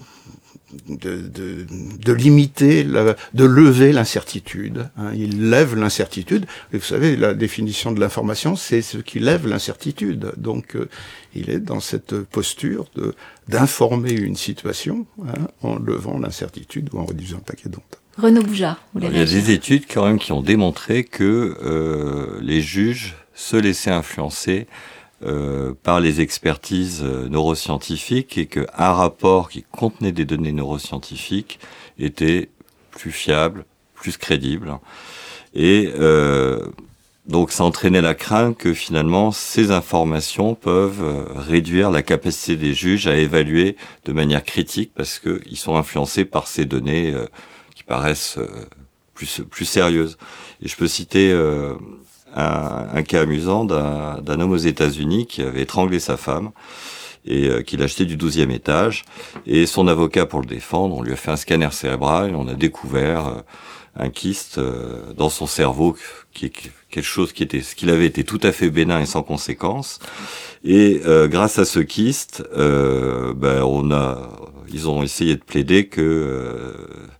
De, de, de limiter, la, de lever l'incertitude. Hein. Il lève l'incertitude. Et vous savez, la définition de l'information, c'est ce qui lève l'incertitude. Donc, euh, il est dans cette posture de, d'informer une situation hein, en levant l'incertitude ou en réduisant le paquet d'ondes. Renaud Boujard, vous l'avez Il y a des études quand même qui ont démontré que euh, les juges se laissaient influencer Euh, par les expertises euh, neuroscientifiques et qu'un rapport qui contenait des données neuroscientifiques était plus fiable, plus crédible. Et euh, donc ça entraînait la crainte que finalement ces informations peuvent euh, réduire la capacité des juges à évaluer de manière critique parce qu'ils sont influencés par ces données euh, qui paraissent euh, plus, plus sérieuses. Et je peux citer... Euh, Un, un cas amusant d'un, d'un homme aux États-Unis qui avait étranglé sa femme et euh, qui l'achetait du douzième étage. Et son avocat, pour le défendre, on lui a fait un scanner cérébral et on a découvert euh, un kyste euh, dans son cerveau, qui est quelque chose qui était, ce qu'il avait été tout à fait bénin et sans conséquence. Et euh, grâce à ce kyste, euh, ben on a, ils ont essayé de plaider que euh,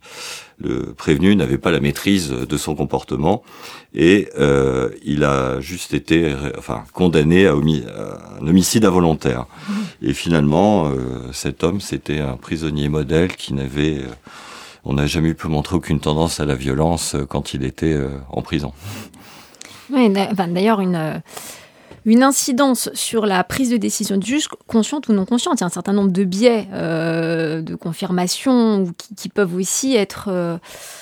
le prévenu n'avait pas la maîtrise de son comportement et euh, il a juste été enfin condamné à, homi- à un homicide involontaire. Mmh. Et finalement, euh, cet homme, c'était un prisonnier modèle qui n'avait... Euh, on n'a jamais pu montrer aucune tendance à la violence quand il était euh, en prison. Oui, d'ailleurs, une... Une incidence sur la prise de décision du juge, consciente ou non consciente. Il y a un certain nombre de biais euh, de confirmation ou qui, qui peuvent aussi être, euh,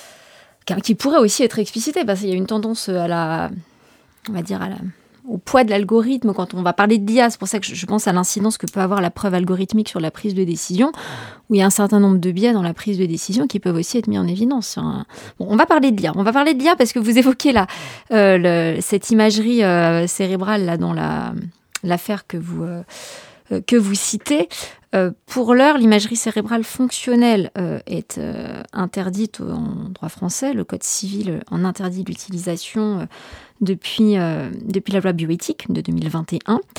qui pourraient aussi être explicités, parce qu'il y a une tendance à la, on va dire à la, au poids de l'algorithme quand on va parler de l'I A. C'est pour ça que je pense à l'incidence que peut avoir la preuve algorithmique sur la prise de décision, où il y a un certain nombre de biais dans la prise de décision qui peuvent aussi être mis en évidence. Bon, on va parler de l'I A. On va parler de l'I A parce que vous évoquez là euh, le, cette imagerie euh, cérébrale là dans la, l'affaire que vous euh, que vous citez. Euh, pour l'heure, l'imagerie cérébrale fonctionnelle euh, est euh, interdite en droit français. Le Code civil en interdit l'utilisation euh, depuis, euh, depuis la loi bioéthique de deux mille vingt et un.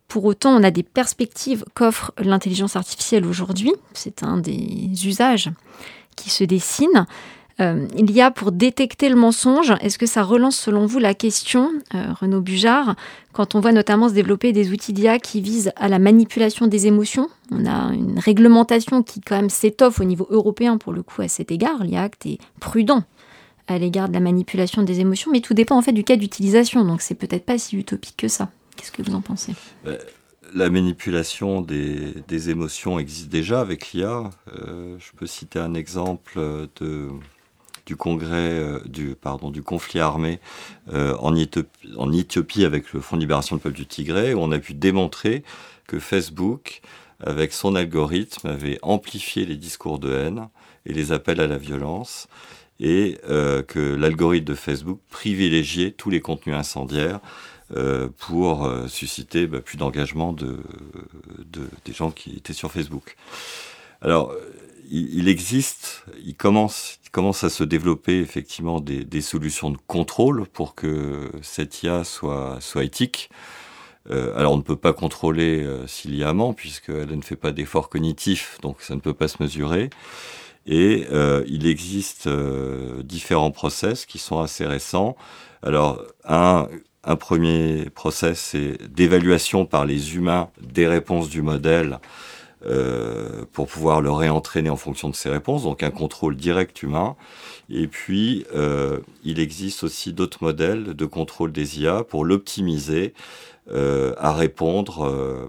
pour autant, on a des perspectives qu'offre l'intelligence artificielle aujourd'hui. C'est un des usages qui se dessinent. Euh, il y a pour détecter le mensonge, est-ce que ça relance selon vous la question, euh, Renaud Bujard, quand on voit notamment se développer des outils d'I A qui visent à la manipulation des émotions? On a une réglementation qui quand même s'étoffe au niveau européen pour le coup à cet égard. L'I A Act est prudent à l'égard de la manipulation des émotions, mais tout dépend en fait du cas d'utilisation, donc c'est peut-être pas si utopique que ça. Qu'est-ce que vous en pensez ? La manipulation des, des émotions existe déjà avec l'I A. Euh, je peux citer un exemple de... du congrès, euh, du, pardon, du conflit armé euh, en, Éthiopie, en Éthiopie avec le Front de Libération du Peuple du Tigré, où on a pu démontrer que Facebook, avec son algorithme, avait amplifié les discours de haine et les appels à la violence, et euh, que l'algorithme de Facebook privilégiait tous les contenus incendiaires euh, pour euh, susciter bah, plus d'engagement de, de, des gens qui étaient sur Facebook. Alors, il existe, il commence, il commence à se développer effectivement des, des solutions de contrôle pour que cette I A soit, soit éthique. Euh, alors on ne peut pas contrôler euh, si l'I A ment puisqu'elle ne fait pas d'efforts cognitifs, donc ça ne peut pas se mesurer. Et euh, il existe euh, différents process qui sont assez récents. Alors un, un premier process, c'est d'évaluation par les humains des réponses du modèle. Euh, pour pouvoir le réentraîner en fonction de ses réponses, donc un contrôle direct humain. Et puis, euh, il existe aussi d'autres modèles de contrôle des I A pour l'optimiser euh, à répondre euh,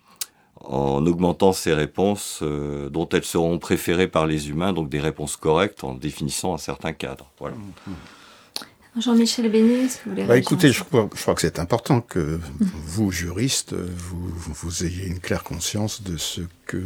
en augmentant ses réponses euh, dont elles seront préférées par les humains, donc des réponses correctes en définissant un certain cadre. Voilà. Jean-Michel Besnier, est-ce que vous voulez bah, écoutez, je crois, je crois que c'est important que mmh. vous, juristes, vous, vous ayez une claire conscience de ce que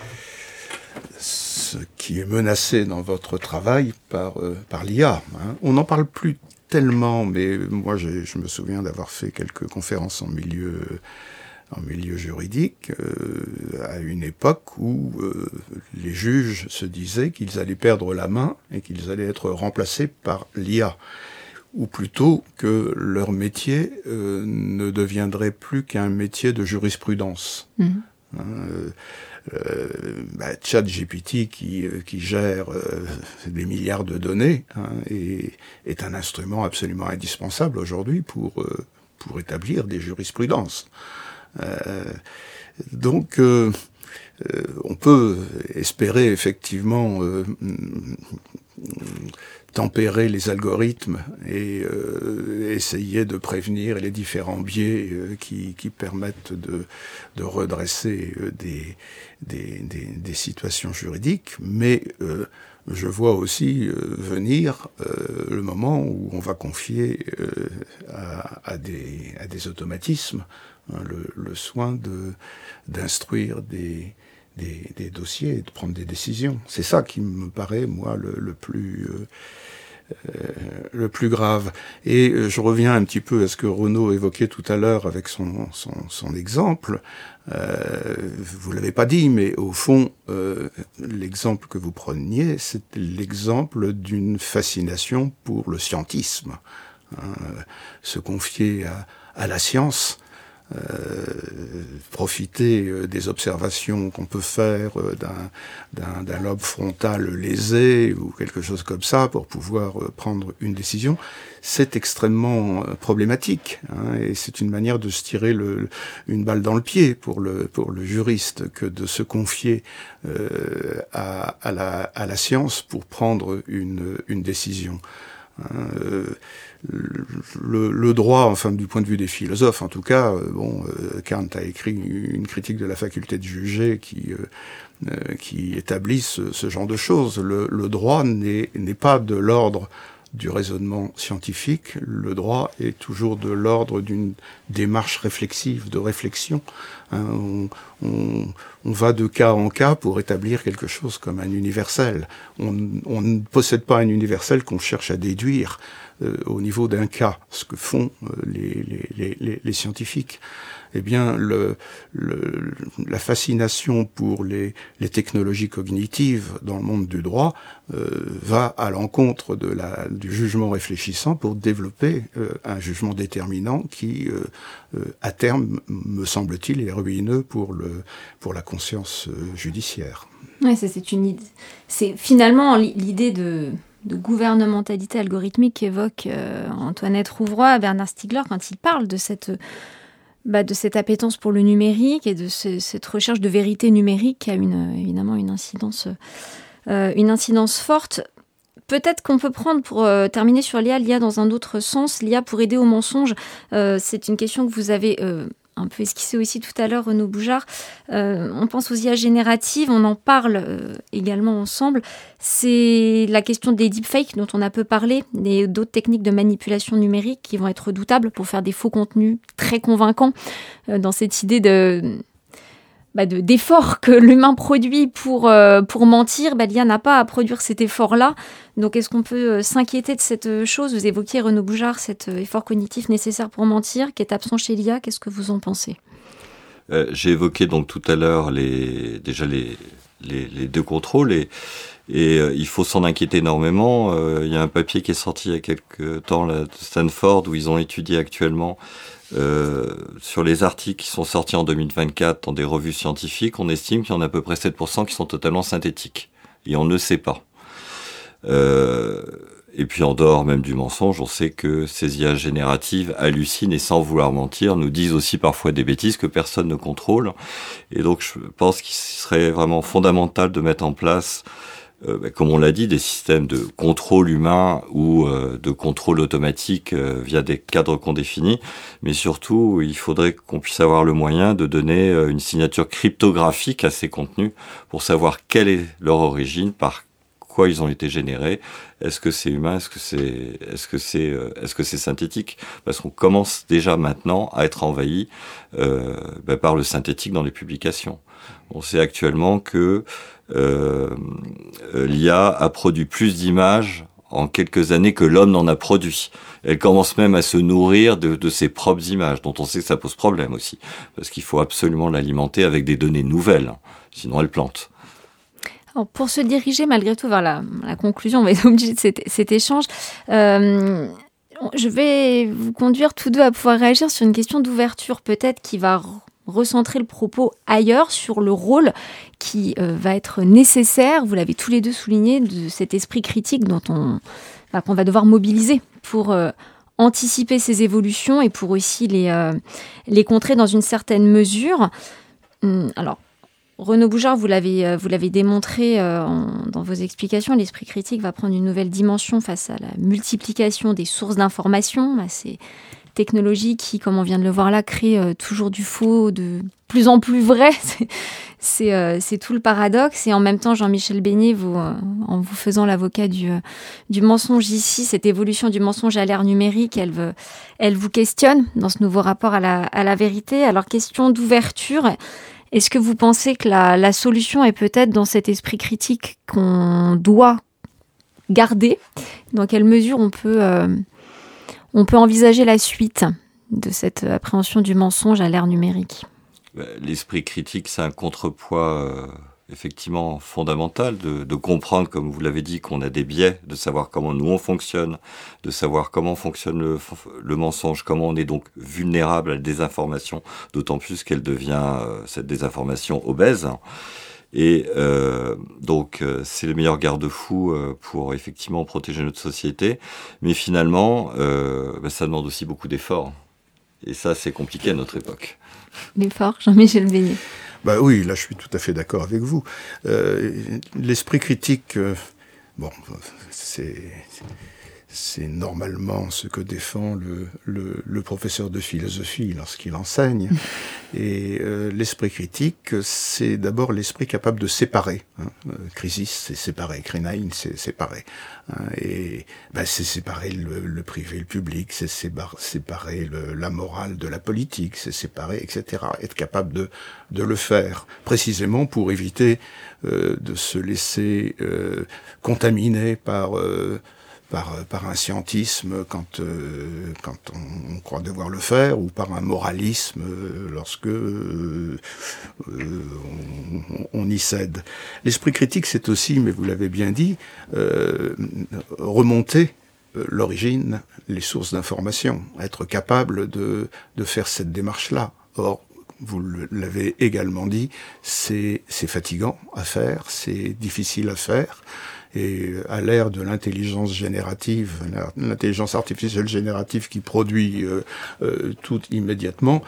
ce qui est menacé dans votre travail par, euh, par l'I A. Hein. On n'en parle plus tellement, mais moi, j'ai, je me souviens d'avoir fait quelques conférences en milieu, en milieu juridique, euh, à une époque où euh, les juges se disaient qu'ils allaient perdre la main et qu'ils allaient être remplacés par l'I A. Ou plutôt que leur métier euh, ne deviendrait plus qu'un métier de jurisprudence. Mmh. Hein, euh, euh, bah, ChatGPT qui, euh, qui gère euh, des milliards de données hein, et, est un instrument absolument indispensable aujourd'hui pour, euh, pour établir des jurisprudences. Euh, donc, euh, euh, on peut espérer effectivement euh, tempérer les algorithmes et euh, essayer de prévenir les différents biais euh, qui, qui permettent de, de redresser euh, des, des, des, des situations juridiques, mais euh, je vois aussi euh, venir euh, le moment où on va confier euh, à, à, des, à des automatismes hein, le, le soin de, d'instruire des, des, des dossiers et de prendre des décisions. C'est ça qui me paraît, moi, le, le plus... Euh, Euh, le plus grave. Et euh, je reviens un petit peu à ce que Renaud évoquait tout à l'heure avec son, son, son exemple. Euh, vous l'avez pas dit, mais au fond, euh, l'exemple que vous preniez, c'est l'exemple d'une fascination pour le scientisme. Hein, se confier à, à la science, Euh, profiter euh, des observations qu'on peut faire euh, d'un, d'un, d'un lobe frontal lésé ou quelque chose comme ça pour pouvoir euh, prendre une décision, c'est extrêmement euh, problématique hein, et c'est une manière de se tirer le, une balle dans le pied pour le, pour le juriste que de se confier euh, à, à, la, à la science pour prendre une, une décision. Hein, euh, Le, le droit, enfin du point de vue des philosophes, en tout cas, euh, bon, euh, Kant a écrit une critique de la faculté de juger qui euh, euh, qui établit ce, ce genre de choses. Le, le droit n'est n'est pas de l'ordre du raisonnement scientifique. Le droit est toujours de l'ordre d'une démarche réflexive, de réflexion. Hein, on, on, on va de cas en cas pour établir quelque chose comme un universel. On, on ne possède pas un universel qu'on cherche à déduire euh, au niveau d'un cas, ce que font euh, les, les, les, les scientifiques. Eh bien, le, le, la fascination pour les, les technologies cognitives dans le monde du droit euh, va à l'encontre de la, du jugement réfléchissant pour développer euh, un jugement déterminant qui, euh, euh, à terme, me semble-t-il, est ruineux pour, le, pour la conscience euh, judiciaire. Ouais, ça, c'est une idée. C'est finalement l'idée de, de gouvernementalité algorithmique qu'évoque euh, Antoinette Rouvroy, Bernard Stiegler, quand il parle de cette... Bah, de cette appétence pour le numérique et de ce, cette recherche de vérité numérique qui a une, évidemment une incidence, euh, une incidence forte. Peut-être qu'on peut prendre, pour euh, terminer sur l'I A, l'I A dans un autre sens, l'I A pour aider au mensonge. Euh, c'est une question que vous avez euh, un peu esquissée aussi tout à l'heure, Renaud Boujard. Euh, on pense aux I A génératives, on en parle euh, également ensemble. C'est la question des deepfakes dont on a peu parlé, et d'autres techniques de manipulation numérique qui vont être redoutables pour faire des faux contenus très convaincants euh, dans cette idée de... Bah de, d'effort que l'humain produit pour, euh, pour mentir, bah, l'I A n'a pas à produire cet effort-là. Donc, est-ce qu'on peut euh, s'inquiéter de cette chose ? Vous évoquiez, Renaud Boujard, cet euh, effort cognitif nécessaire pour mentir, qui est absent chez l'I A. Qu'est-ce que vous en pensez ? euh, J'ai évoqué donc tout à l'heure les, déjà les, les, les deux contrôles et, et euh, il faut s'en inquiéter énormément. Euh, il y a un papier qui est sorti il y a quelques temps là, de Stanford où ils ont étudié actuellement Euh, sur les articles qui sont sortis en deux mille vingt-quatre dans des revues scientifiques, on estime qu'il y en a à peu près sept pour cent qui sont totalement synthétiques. Et on ne sait pas. Euh, et puis en dehors même du mensonge, on sait que ces I A génératives hallucinent et sans vouloir mentir, nous disent aussi parfois des bêtises que personne ne contrôle. Et donc je pense qu'il serait vraiment fondamental de mettre en place Euh, bah, comme on l'a dit, des systèmes de contrôle humain ou euh, de contrôle automatique euh, via des cadres qu'on définit. Mais surtout, il faudrait qu'on puisse avoir le moyen de donner euh, une signature cryptographique à ces contenus pour savoir quelle est leur origine, par quoi ils ont été générés. Est-ce que c'est humain ? Est-ce que c'est, est-ce que c'est, euh, est-ce que c'est synthétique ? Parce qu'on commence déjà maintenant à être envahi euh, bah, par le synthétique dans les publications. On sait actuellement que euh, l'I A a produit plus d'images en quelques années que l'homme n'en a produit. Elle commence même à se nourrir de, de ses propres images, dont on sait que ça pose problème aussi, parce qu'il faut absolument l'alimenter avec des données nouvelles, sinon elle plante. Alors pour se diriger malgré tout vers la, la conclusion, on va être obligé de cet, cet échange. Euh, je vais vous conduire tous deux à pouvoir réagir sur une question d'ouverture, peut-être qui va recentrer le propos ailleurs, sur le rôle qui euh, va être nécessaire, vous l'avez tous les deux souligné, de cet esprit critique dont on, bah, qu'on va devoir mobiliser pour euh, anticiper ces évolutions et pour aussi les, euh, les contrer dans une certaine mesure. Hum, alors, Renaud Boujard, vous l'avez, vous l'avez démontré euh, en, dans vos explications, l'esprit critique va prendre une nouvelle dimension face à la multiplication des sources d'informations, à ces technologies qui, comme on vient de le voir là, créent euh, toujours du faux, de plus en plus vrai. C'est, c'est, euh, c'est tout le paradoxe. Et en même temps, Jean-Michel Beignet, vous, euh, en vous faisant l'avocat du, euh, du mensonge ici, cette évolution du mensonge à l'ère numérique, elle, veut, elle vous questionne dans ce nouveau rapport à la, à la vérité. Alors, question d'ouverture. Est-ce que vous pensez que la, la solution est peut-être dans cet esprit critique qu'on doit garder ? Dans quelle mesure on peut, euh, on peut envisager la suite de cette appréhension du mensonge à l'ère numérique ? L'esprit critique, c'est un contrepoids euh, effectivement fondamental de, de comprendre, comme vous l'avez dit, qu'on a des biais, de savoir comment nous on fonctionne, de savoir comment fonctionne le, le mensonge, comment on est donc vulnérable à la désinformation, d'autant plus qu'elle devient, euh, cette désinformation, obèse. Et euh, donc, euh, c'est le meilleur garde-fou euh, pour effectivement protéger notre société. Mais finalement, euh, bah, ça demande aussi beaucoup d'efforts. Et ça, c'est compliqué à notre époque. L'effort, Jean-Michel Beignet. Bah oui, là je suis tout à fait d'accord avec vous. Euh, l'esprit critique, euh, bon, c'est, c'est normalement ce que défend le, le, le professeur de philosophie lorsqu'il enseigne. Et euh, l'esprit critique, c'est d'abord l'esprit capable de séparer. Hein. Crisis, c'est séparer. Krenaïn, c'est séparer. Hein. Et ben, c'est séparer le, le privé, le public, c'est séparer le, la morale de la politique, c'est séparer, et cetera. Être capable de, de le faire, précisément pour éviter euh, de se laisser euh, contaminer par... Euh, par, par un scientisme quand, euh, quand on, on croit devoir le faire, ou par un moralisme euh, lorsque euh, euh, on, on y cède. L'esprit critique, c'est aussi, mais vous l'avez bien dit, euh, remonter l'origine, les sources d'information, être capable de, de faire cette démarche-là. Or, vous l'avez également dit, c'est, c'est fatigant à faire, c'est difficile à faire. Et à l'ère de l'intelligence générative, l'intelligence artificielle générative qui produit euh, euh, tout immédiatement,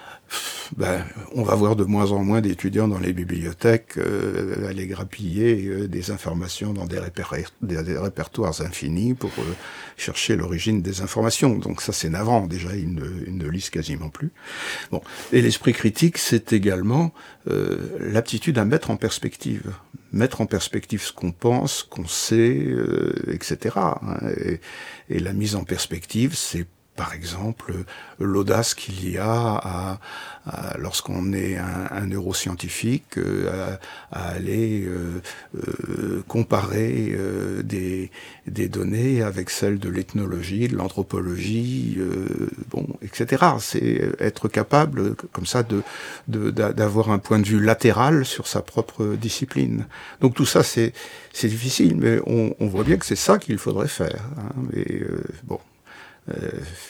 ben, on va voir de moins en moins d'étudiants dans les bibliothèques euh, aller grappiller euh, des informations dans des, réper- des, des répertoires infinis pour euh, chercher l'origine des informations. Donc ça, c'est navrant. Déjà, ils ne, ils ne lisent quasiment plus. Bon. Et l'esprit critique, c'est également euh, l'aptitude à mettre en perspective. Mettre en perspective ce qu'on pense, ce qu'on sait, euh, et cetera. Et, et la mise en perspective, c'est par exemple, l'audace qu'il y a à, à lorsqu'on est un, un neuroscientifique, euh, à, à aller euh, euh, comparer euh, des, des données avec celles de l'ethnologie, de l'anthropologie, euh, bon, et cetera. C'est être capable, comme ça, de, de, d'avoir un point de vue latéral sur sa propre discipline. Donc tout ça, c'est, c'est difficile, mais on, on voit bien que c'est ça qu'il faudrait faire. Hein, mais euh, bon. Euh,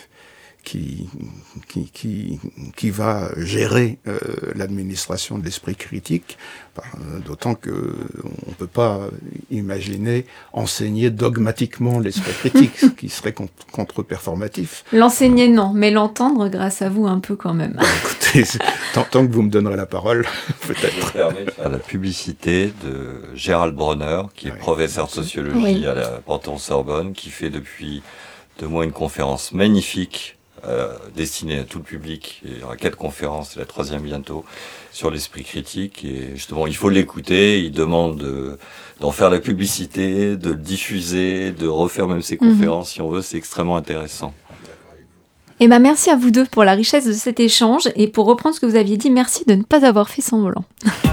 qui, qui, qui, qui va gérer euh, l'administration de l'esprit critique, euh, d'autant que on peut pas imaginer enseigner dogmatiquement l'esprit critique, ce qui serait contre, contre-performatif. L'enseigner, non, mais l'entendre grâce à vous un peu quand même. Bah, écoutez, tant, tant que vous me donnerez la parole, peut-être. À la publicité de Gérald Bronner, qui est oui, professeur de sociologie oui. à la Panthéon-Sorbonne, qui fait depuis deux mois une conférence magnifique euh, destinée à tout le public. Il y aura quatre conférences, c'est la troisième bientôt, sur l'esprit critique. Et justement, il faut l'écouter. Il demande de, d'en faire la publicité, de le diffuser, de refaire même ses conférences, mmh. si on veut. C'est extrêmement intéressant. Eh ben, merci à vous deux pour la richesse de cet échange. Et pour reprendre ce que vous aviez dit, merci de ne pas avoir fait semblant.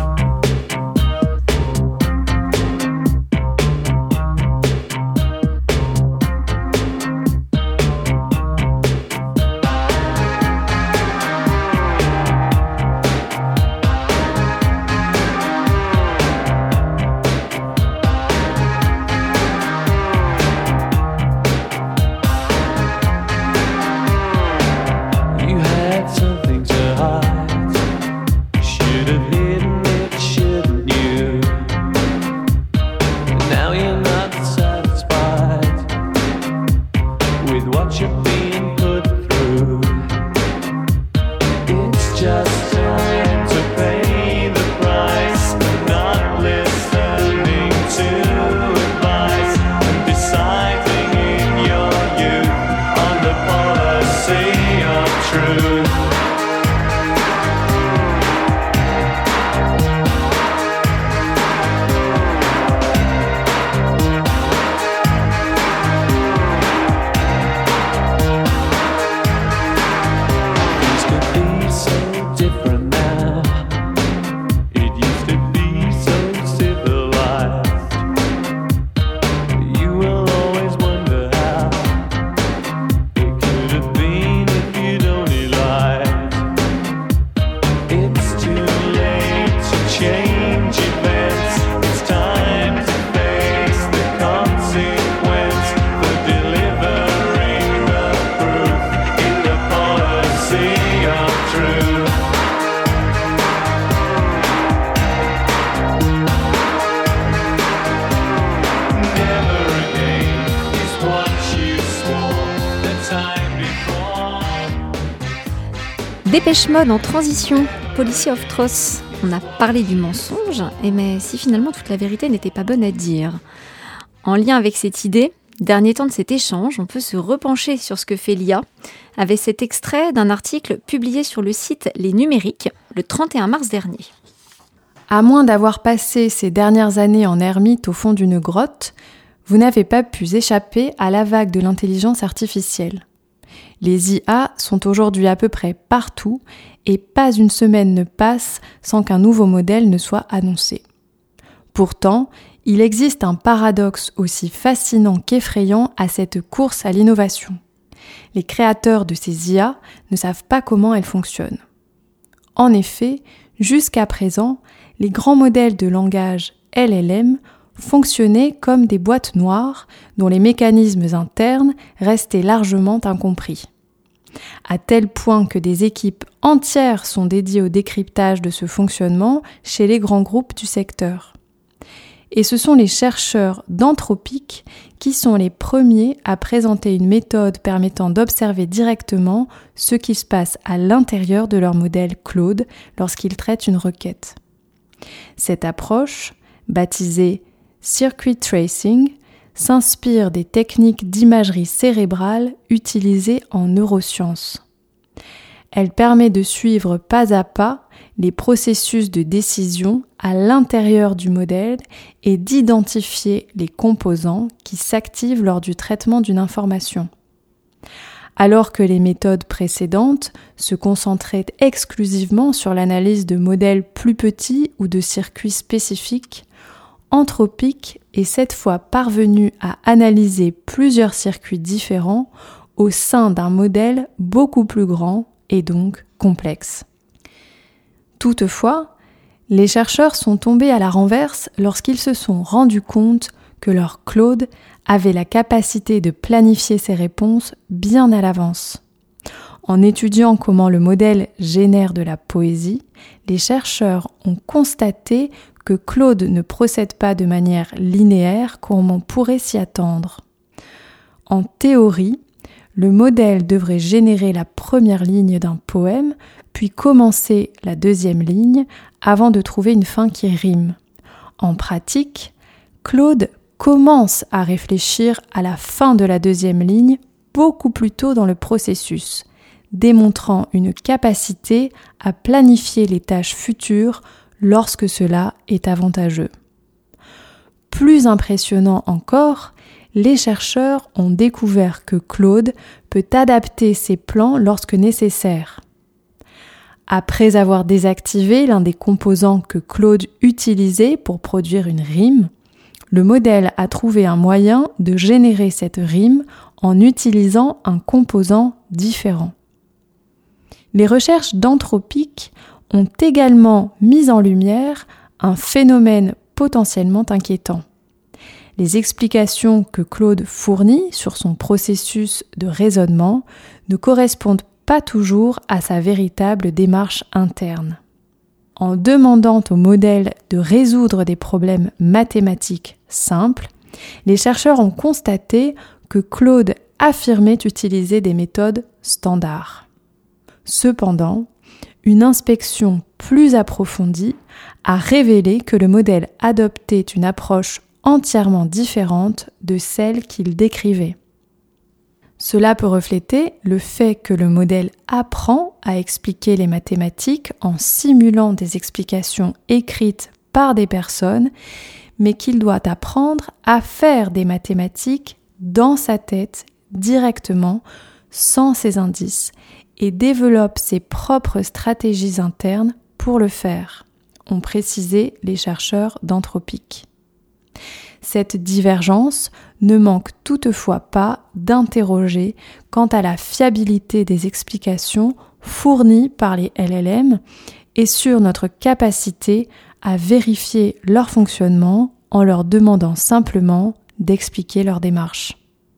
Dépêche Mode en transition, Policy of Trust. On a parlé du mensonge, et mais si finalement toute la vérité n'était pas bonne à dire. En lien avec cette idée, dernier temps de cet échange, on peut se repencher sur ce que fait l'I A, avec cet extrait d'un article publié sur le site Les Numériques le trente et un mars dernier. À moins d'avoir passé ces dernières années en ermite au fond d'une grotte, vous n'avez pas pu échapper à la vague de l'intelligence artificielle. Les I A sont aujourd'hui à peu près partout et pas une semaine ne passe sans qu'un nouveau modèle ne soit annoncé. Pourtant, Il existe un paradoxe aussi fascinant qu'effrayant à cette course à l'innovation. Les créateurs de ces I A ne savent pas comment elles fonctionnent. En effet, jusqu'à présent, les grands modèles de langage L L M fonctionnaient comme des boîtes noires dont les mécanismes internes restaient largement incompris. À tel point que des équipes entières sont dédiées au décryptage de ce fonctionnement chez les grands groupes du secteur. Et ce sont les chercheurs d'Anthropic qui sont les premiers à présenter une méthode permettant d'observer directement ce qui se passe à l'intérieur de leur modèle Claude lorsqu'ils traitent une requête. Cette approche, baptisée Circuit Tracing, s'inspire des techniques d'imagerie cérébrale utilisées en neurosciences. Elle permet de suivre pas à pas les processus de décision à l'intérieur du modèle et d'identifier les composants qui s'activent lors du traitement d'une information. Alors que les méthodes précédentes se concentraient exclusivement sur l'analyse de modèles plus petits ou de circuits spécifiques, Anthropic est cette fois parvenu à analyser plusieurs circuits différents au sein d'un modèle beaucoup plus grand et donc complexe. Toutefois, les chercheurs sont tombés à la renverse lorsqu'ils se sont rendus compte que leur Claude avait la capacité de planifier ses réponses bien à l'avance. En étudiant comment le modèle génère de la poésie, les chercheurs ont constaté que Claude ne procède pas de manière linéaire comme on pourrait s'y attendre. En théorie, le modèle devrait générer la première ligne d'un poème, puis commencer la deuxième ligne avant de trouver une fin qui rime. En pratique, Claude commence à réfléchir à la fin de la deuxième ligne beaucoup plus tôt dans le processus, démontrant une capacité à planifier les tâches futures lorsque cela est avantageux. Plus impressionnant encore, les chercheurs ont découvert que Claude peut adapter ses plans lorsque nécessaire. Après avoir désactivé l'un des composants que Claude utilisait pour produire une rime, le modèle a trouvé un moyen de générer cette rime en utilisant un composant différent. Les recherches d'Anthropic ont également mis en lumière un phénomène potentiellement inquiétant. Les explications que Claude fournit sur son processus de raisonnement ne correspondent pas toujours à sa véritable démarche interne. En demandant au modèle de résoudre des problèmes mathématiques simples, les chercheurs ont constaté que Claude affirmait utiliser des méthodes standards. Cependant, une inspection plus approfondie a révélé que le modèle adoptait une approche entièrement différente de celle qu'il décrivait. Cela peut refléter le fait que le modèle apprend à expliquer les mathématiques en simulant des explications écrites par des personnes, mais qu'il doit apprendre à faire des mathématiques dans sa tête directement, sans ces indices, et développe ses propres stratégies internes pour le faire, ont précisé les chercheurs d'Anthropic. Cette divergence ne manque toutefois pas d'interroger quant à la fiabilité des explications fournies par les L L M et sur notre capacité à vérifier leur fonctionnement en leur demandant simplement d'expliquer leur démarche.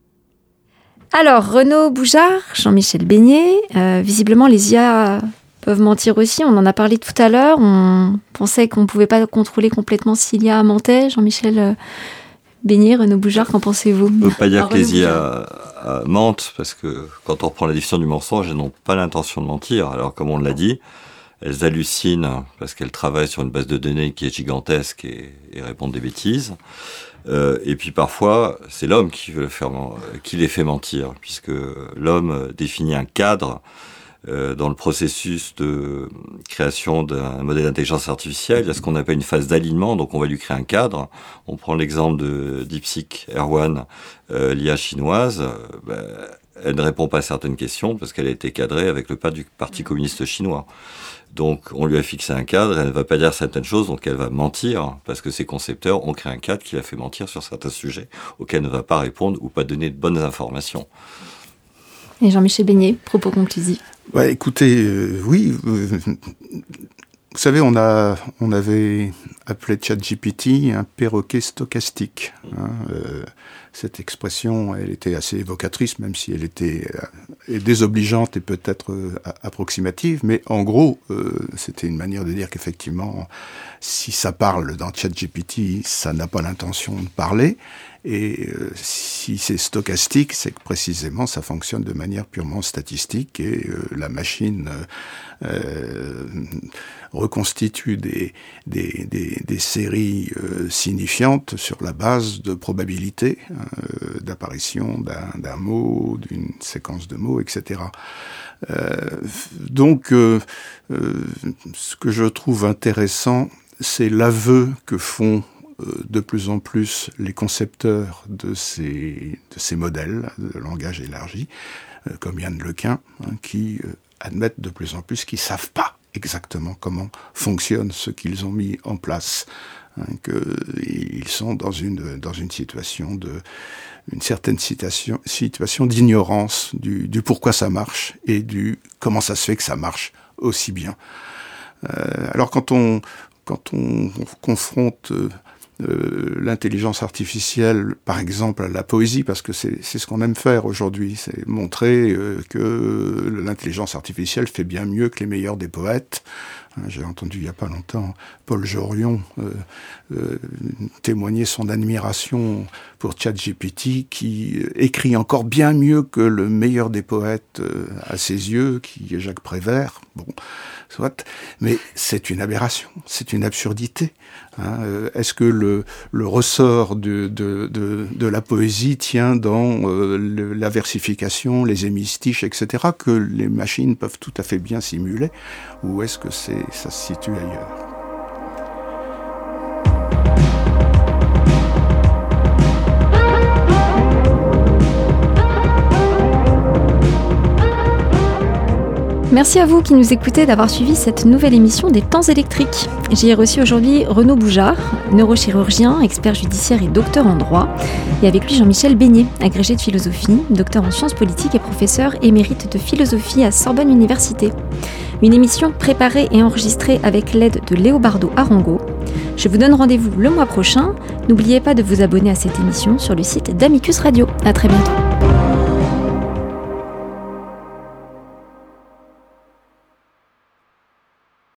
Alors, Renaud Boujard, Jean-Michel Beignet, euh, visiblement les I A peuvent mentir aussi, on en a parlé tout à l'heure, on pensait qu'on ne pouvait pas contrôler complètement si l'I A mentait. Jean-Michel Beignet, Renaud Boujard, qu'en pensez-vous ? On ne peut pas dire Alors, que les Renaud I A euh, mentent, parce que quand on reprend la définition du mensonge, elles n'ont pas l'intention de mentir. Alors, comme on l'a dit, elles hallucinent parce qu'elles travaillent sur une base de données qui est gigantesque et, et répondent des bêtises. Euh, et puis parfois, c'est l'homme qui, veut le faire, qui les fait mentir, puisque l'homme définit un cadre euh, dans le processus de création d'un modèle d'intelligence artificielle. Il y a ce qu'on appelle une phase d'alignement, donc on va lui créer un cadre. On prend l'exemple de DeepSeek R un, euh, l'I A chinoise. Euh, bah, elle ne répond pas à certaines questions parce qu'elle a été cadrée avec le pas du Parti communiste chinois. Donc, on lui a fixé un cadre, elle ne va pas dire certaines choses, donc elle va mentir, parce que ses concepteurs ont créé un cadre qui la fait mentir sur certains sujets auxquels elle ne va pas répondre ou pas donner de bonnes informations. Et Jean-Michel Beignet, propos conclusifs. Ouais, écoutez, euh, oui, euh, vous savez, on, a, on avait appelé ChatGPT un perroquet stochastique. Hein, euh, cette expression, elle était assez évocatrice, même si elle était euh, désobligeante et peut-être euh, approximative. Mais en gros, euh, c'était une manière de dire qu'effectivement, si ça parle dans ChatGPT, ça n'a pas l'intention de parler. Et euh, si c'est stochastique, c'est que précisément ça fonctionne de manière purement statistique et euh, la machine euh, euh, reconstitue des, des, des, des séries euh, signifiantes sur la base de probabilités euh, d'apparition d'un, d'un mot, d'une séquence de mots, et cetera. Euh, donc, euh, euh, ce que je trouve intéressant, c'est l'aveu que font de plus en plus les concepteurs de ces, de ces modèles de langage élargi, euh, comme Yann Lequin, hein, qui euh, admettent de plus en plus qu'ils ne savent pas exactement comment fonctionne ce qu'ils ont mis en place, hein, qu'ils sont dans une, dans une situation de, une certaine situation, situation d'ignorance du, du pourquoi ça marche et du comment ça se fait que ça marche aussi bien. Euh, alors quand on, quand on, on confronte euh, Euh, l'intelligence artificielle, par exemple, à la poésie, parce que c'est, c'est ce qu'on aime faire aujourd'hui, c'est montrer euh, que l'intelligence artificielle fait bien mieux que les meilleurs des poètes. J'ai entendu il n'y a pas longtemps Paul Jorion euh, euh, témoigner son admiration pour ChatGPT, qui écrit encore bien mieux que le meilleur des poètes euh, à ses yeux, qui est Jacques Prévert. Bon, soit, mais c'est une aberration, c'est une absurdité. Hein. Est-ce que le, le ressort de, de, de, de la poésie tient dans euh, le, la versification, les hémistiches, et cetera, que les machines peuvent tout à fait bien simuler, ou est-ce que c'est ça se situe ailleurs? Merci à vous qui nous écoutez d'avoir suivi cette nouvelle émission des Temps électriques. J'ai reçu aujourd'hui Renaud Boujard, neurochirurgien, expert judiciaire et docteur en droit, et avec lui Jean-Michel Beignet, agrégé de philosophie, docteur en sciences politiques et professeur émérite de philosophie à Sorbonne Université. Une émission préparée et enregistrée avec l'aide de Léobardo Arango. Je vous donne rendez-vous le mois prochain. N'oubliez pas de vous abonner à cette émission sur le site d'Amicus Radio. À très bientôt.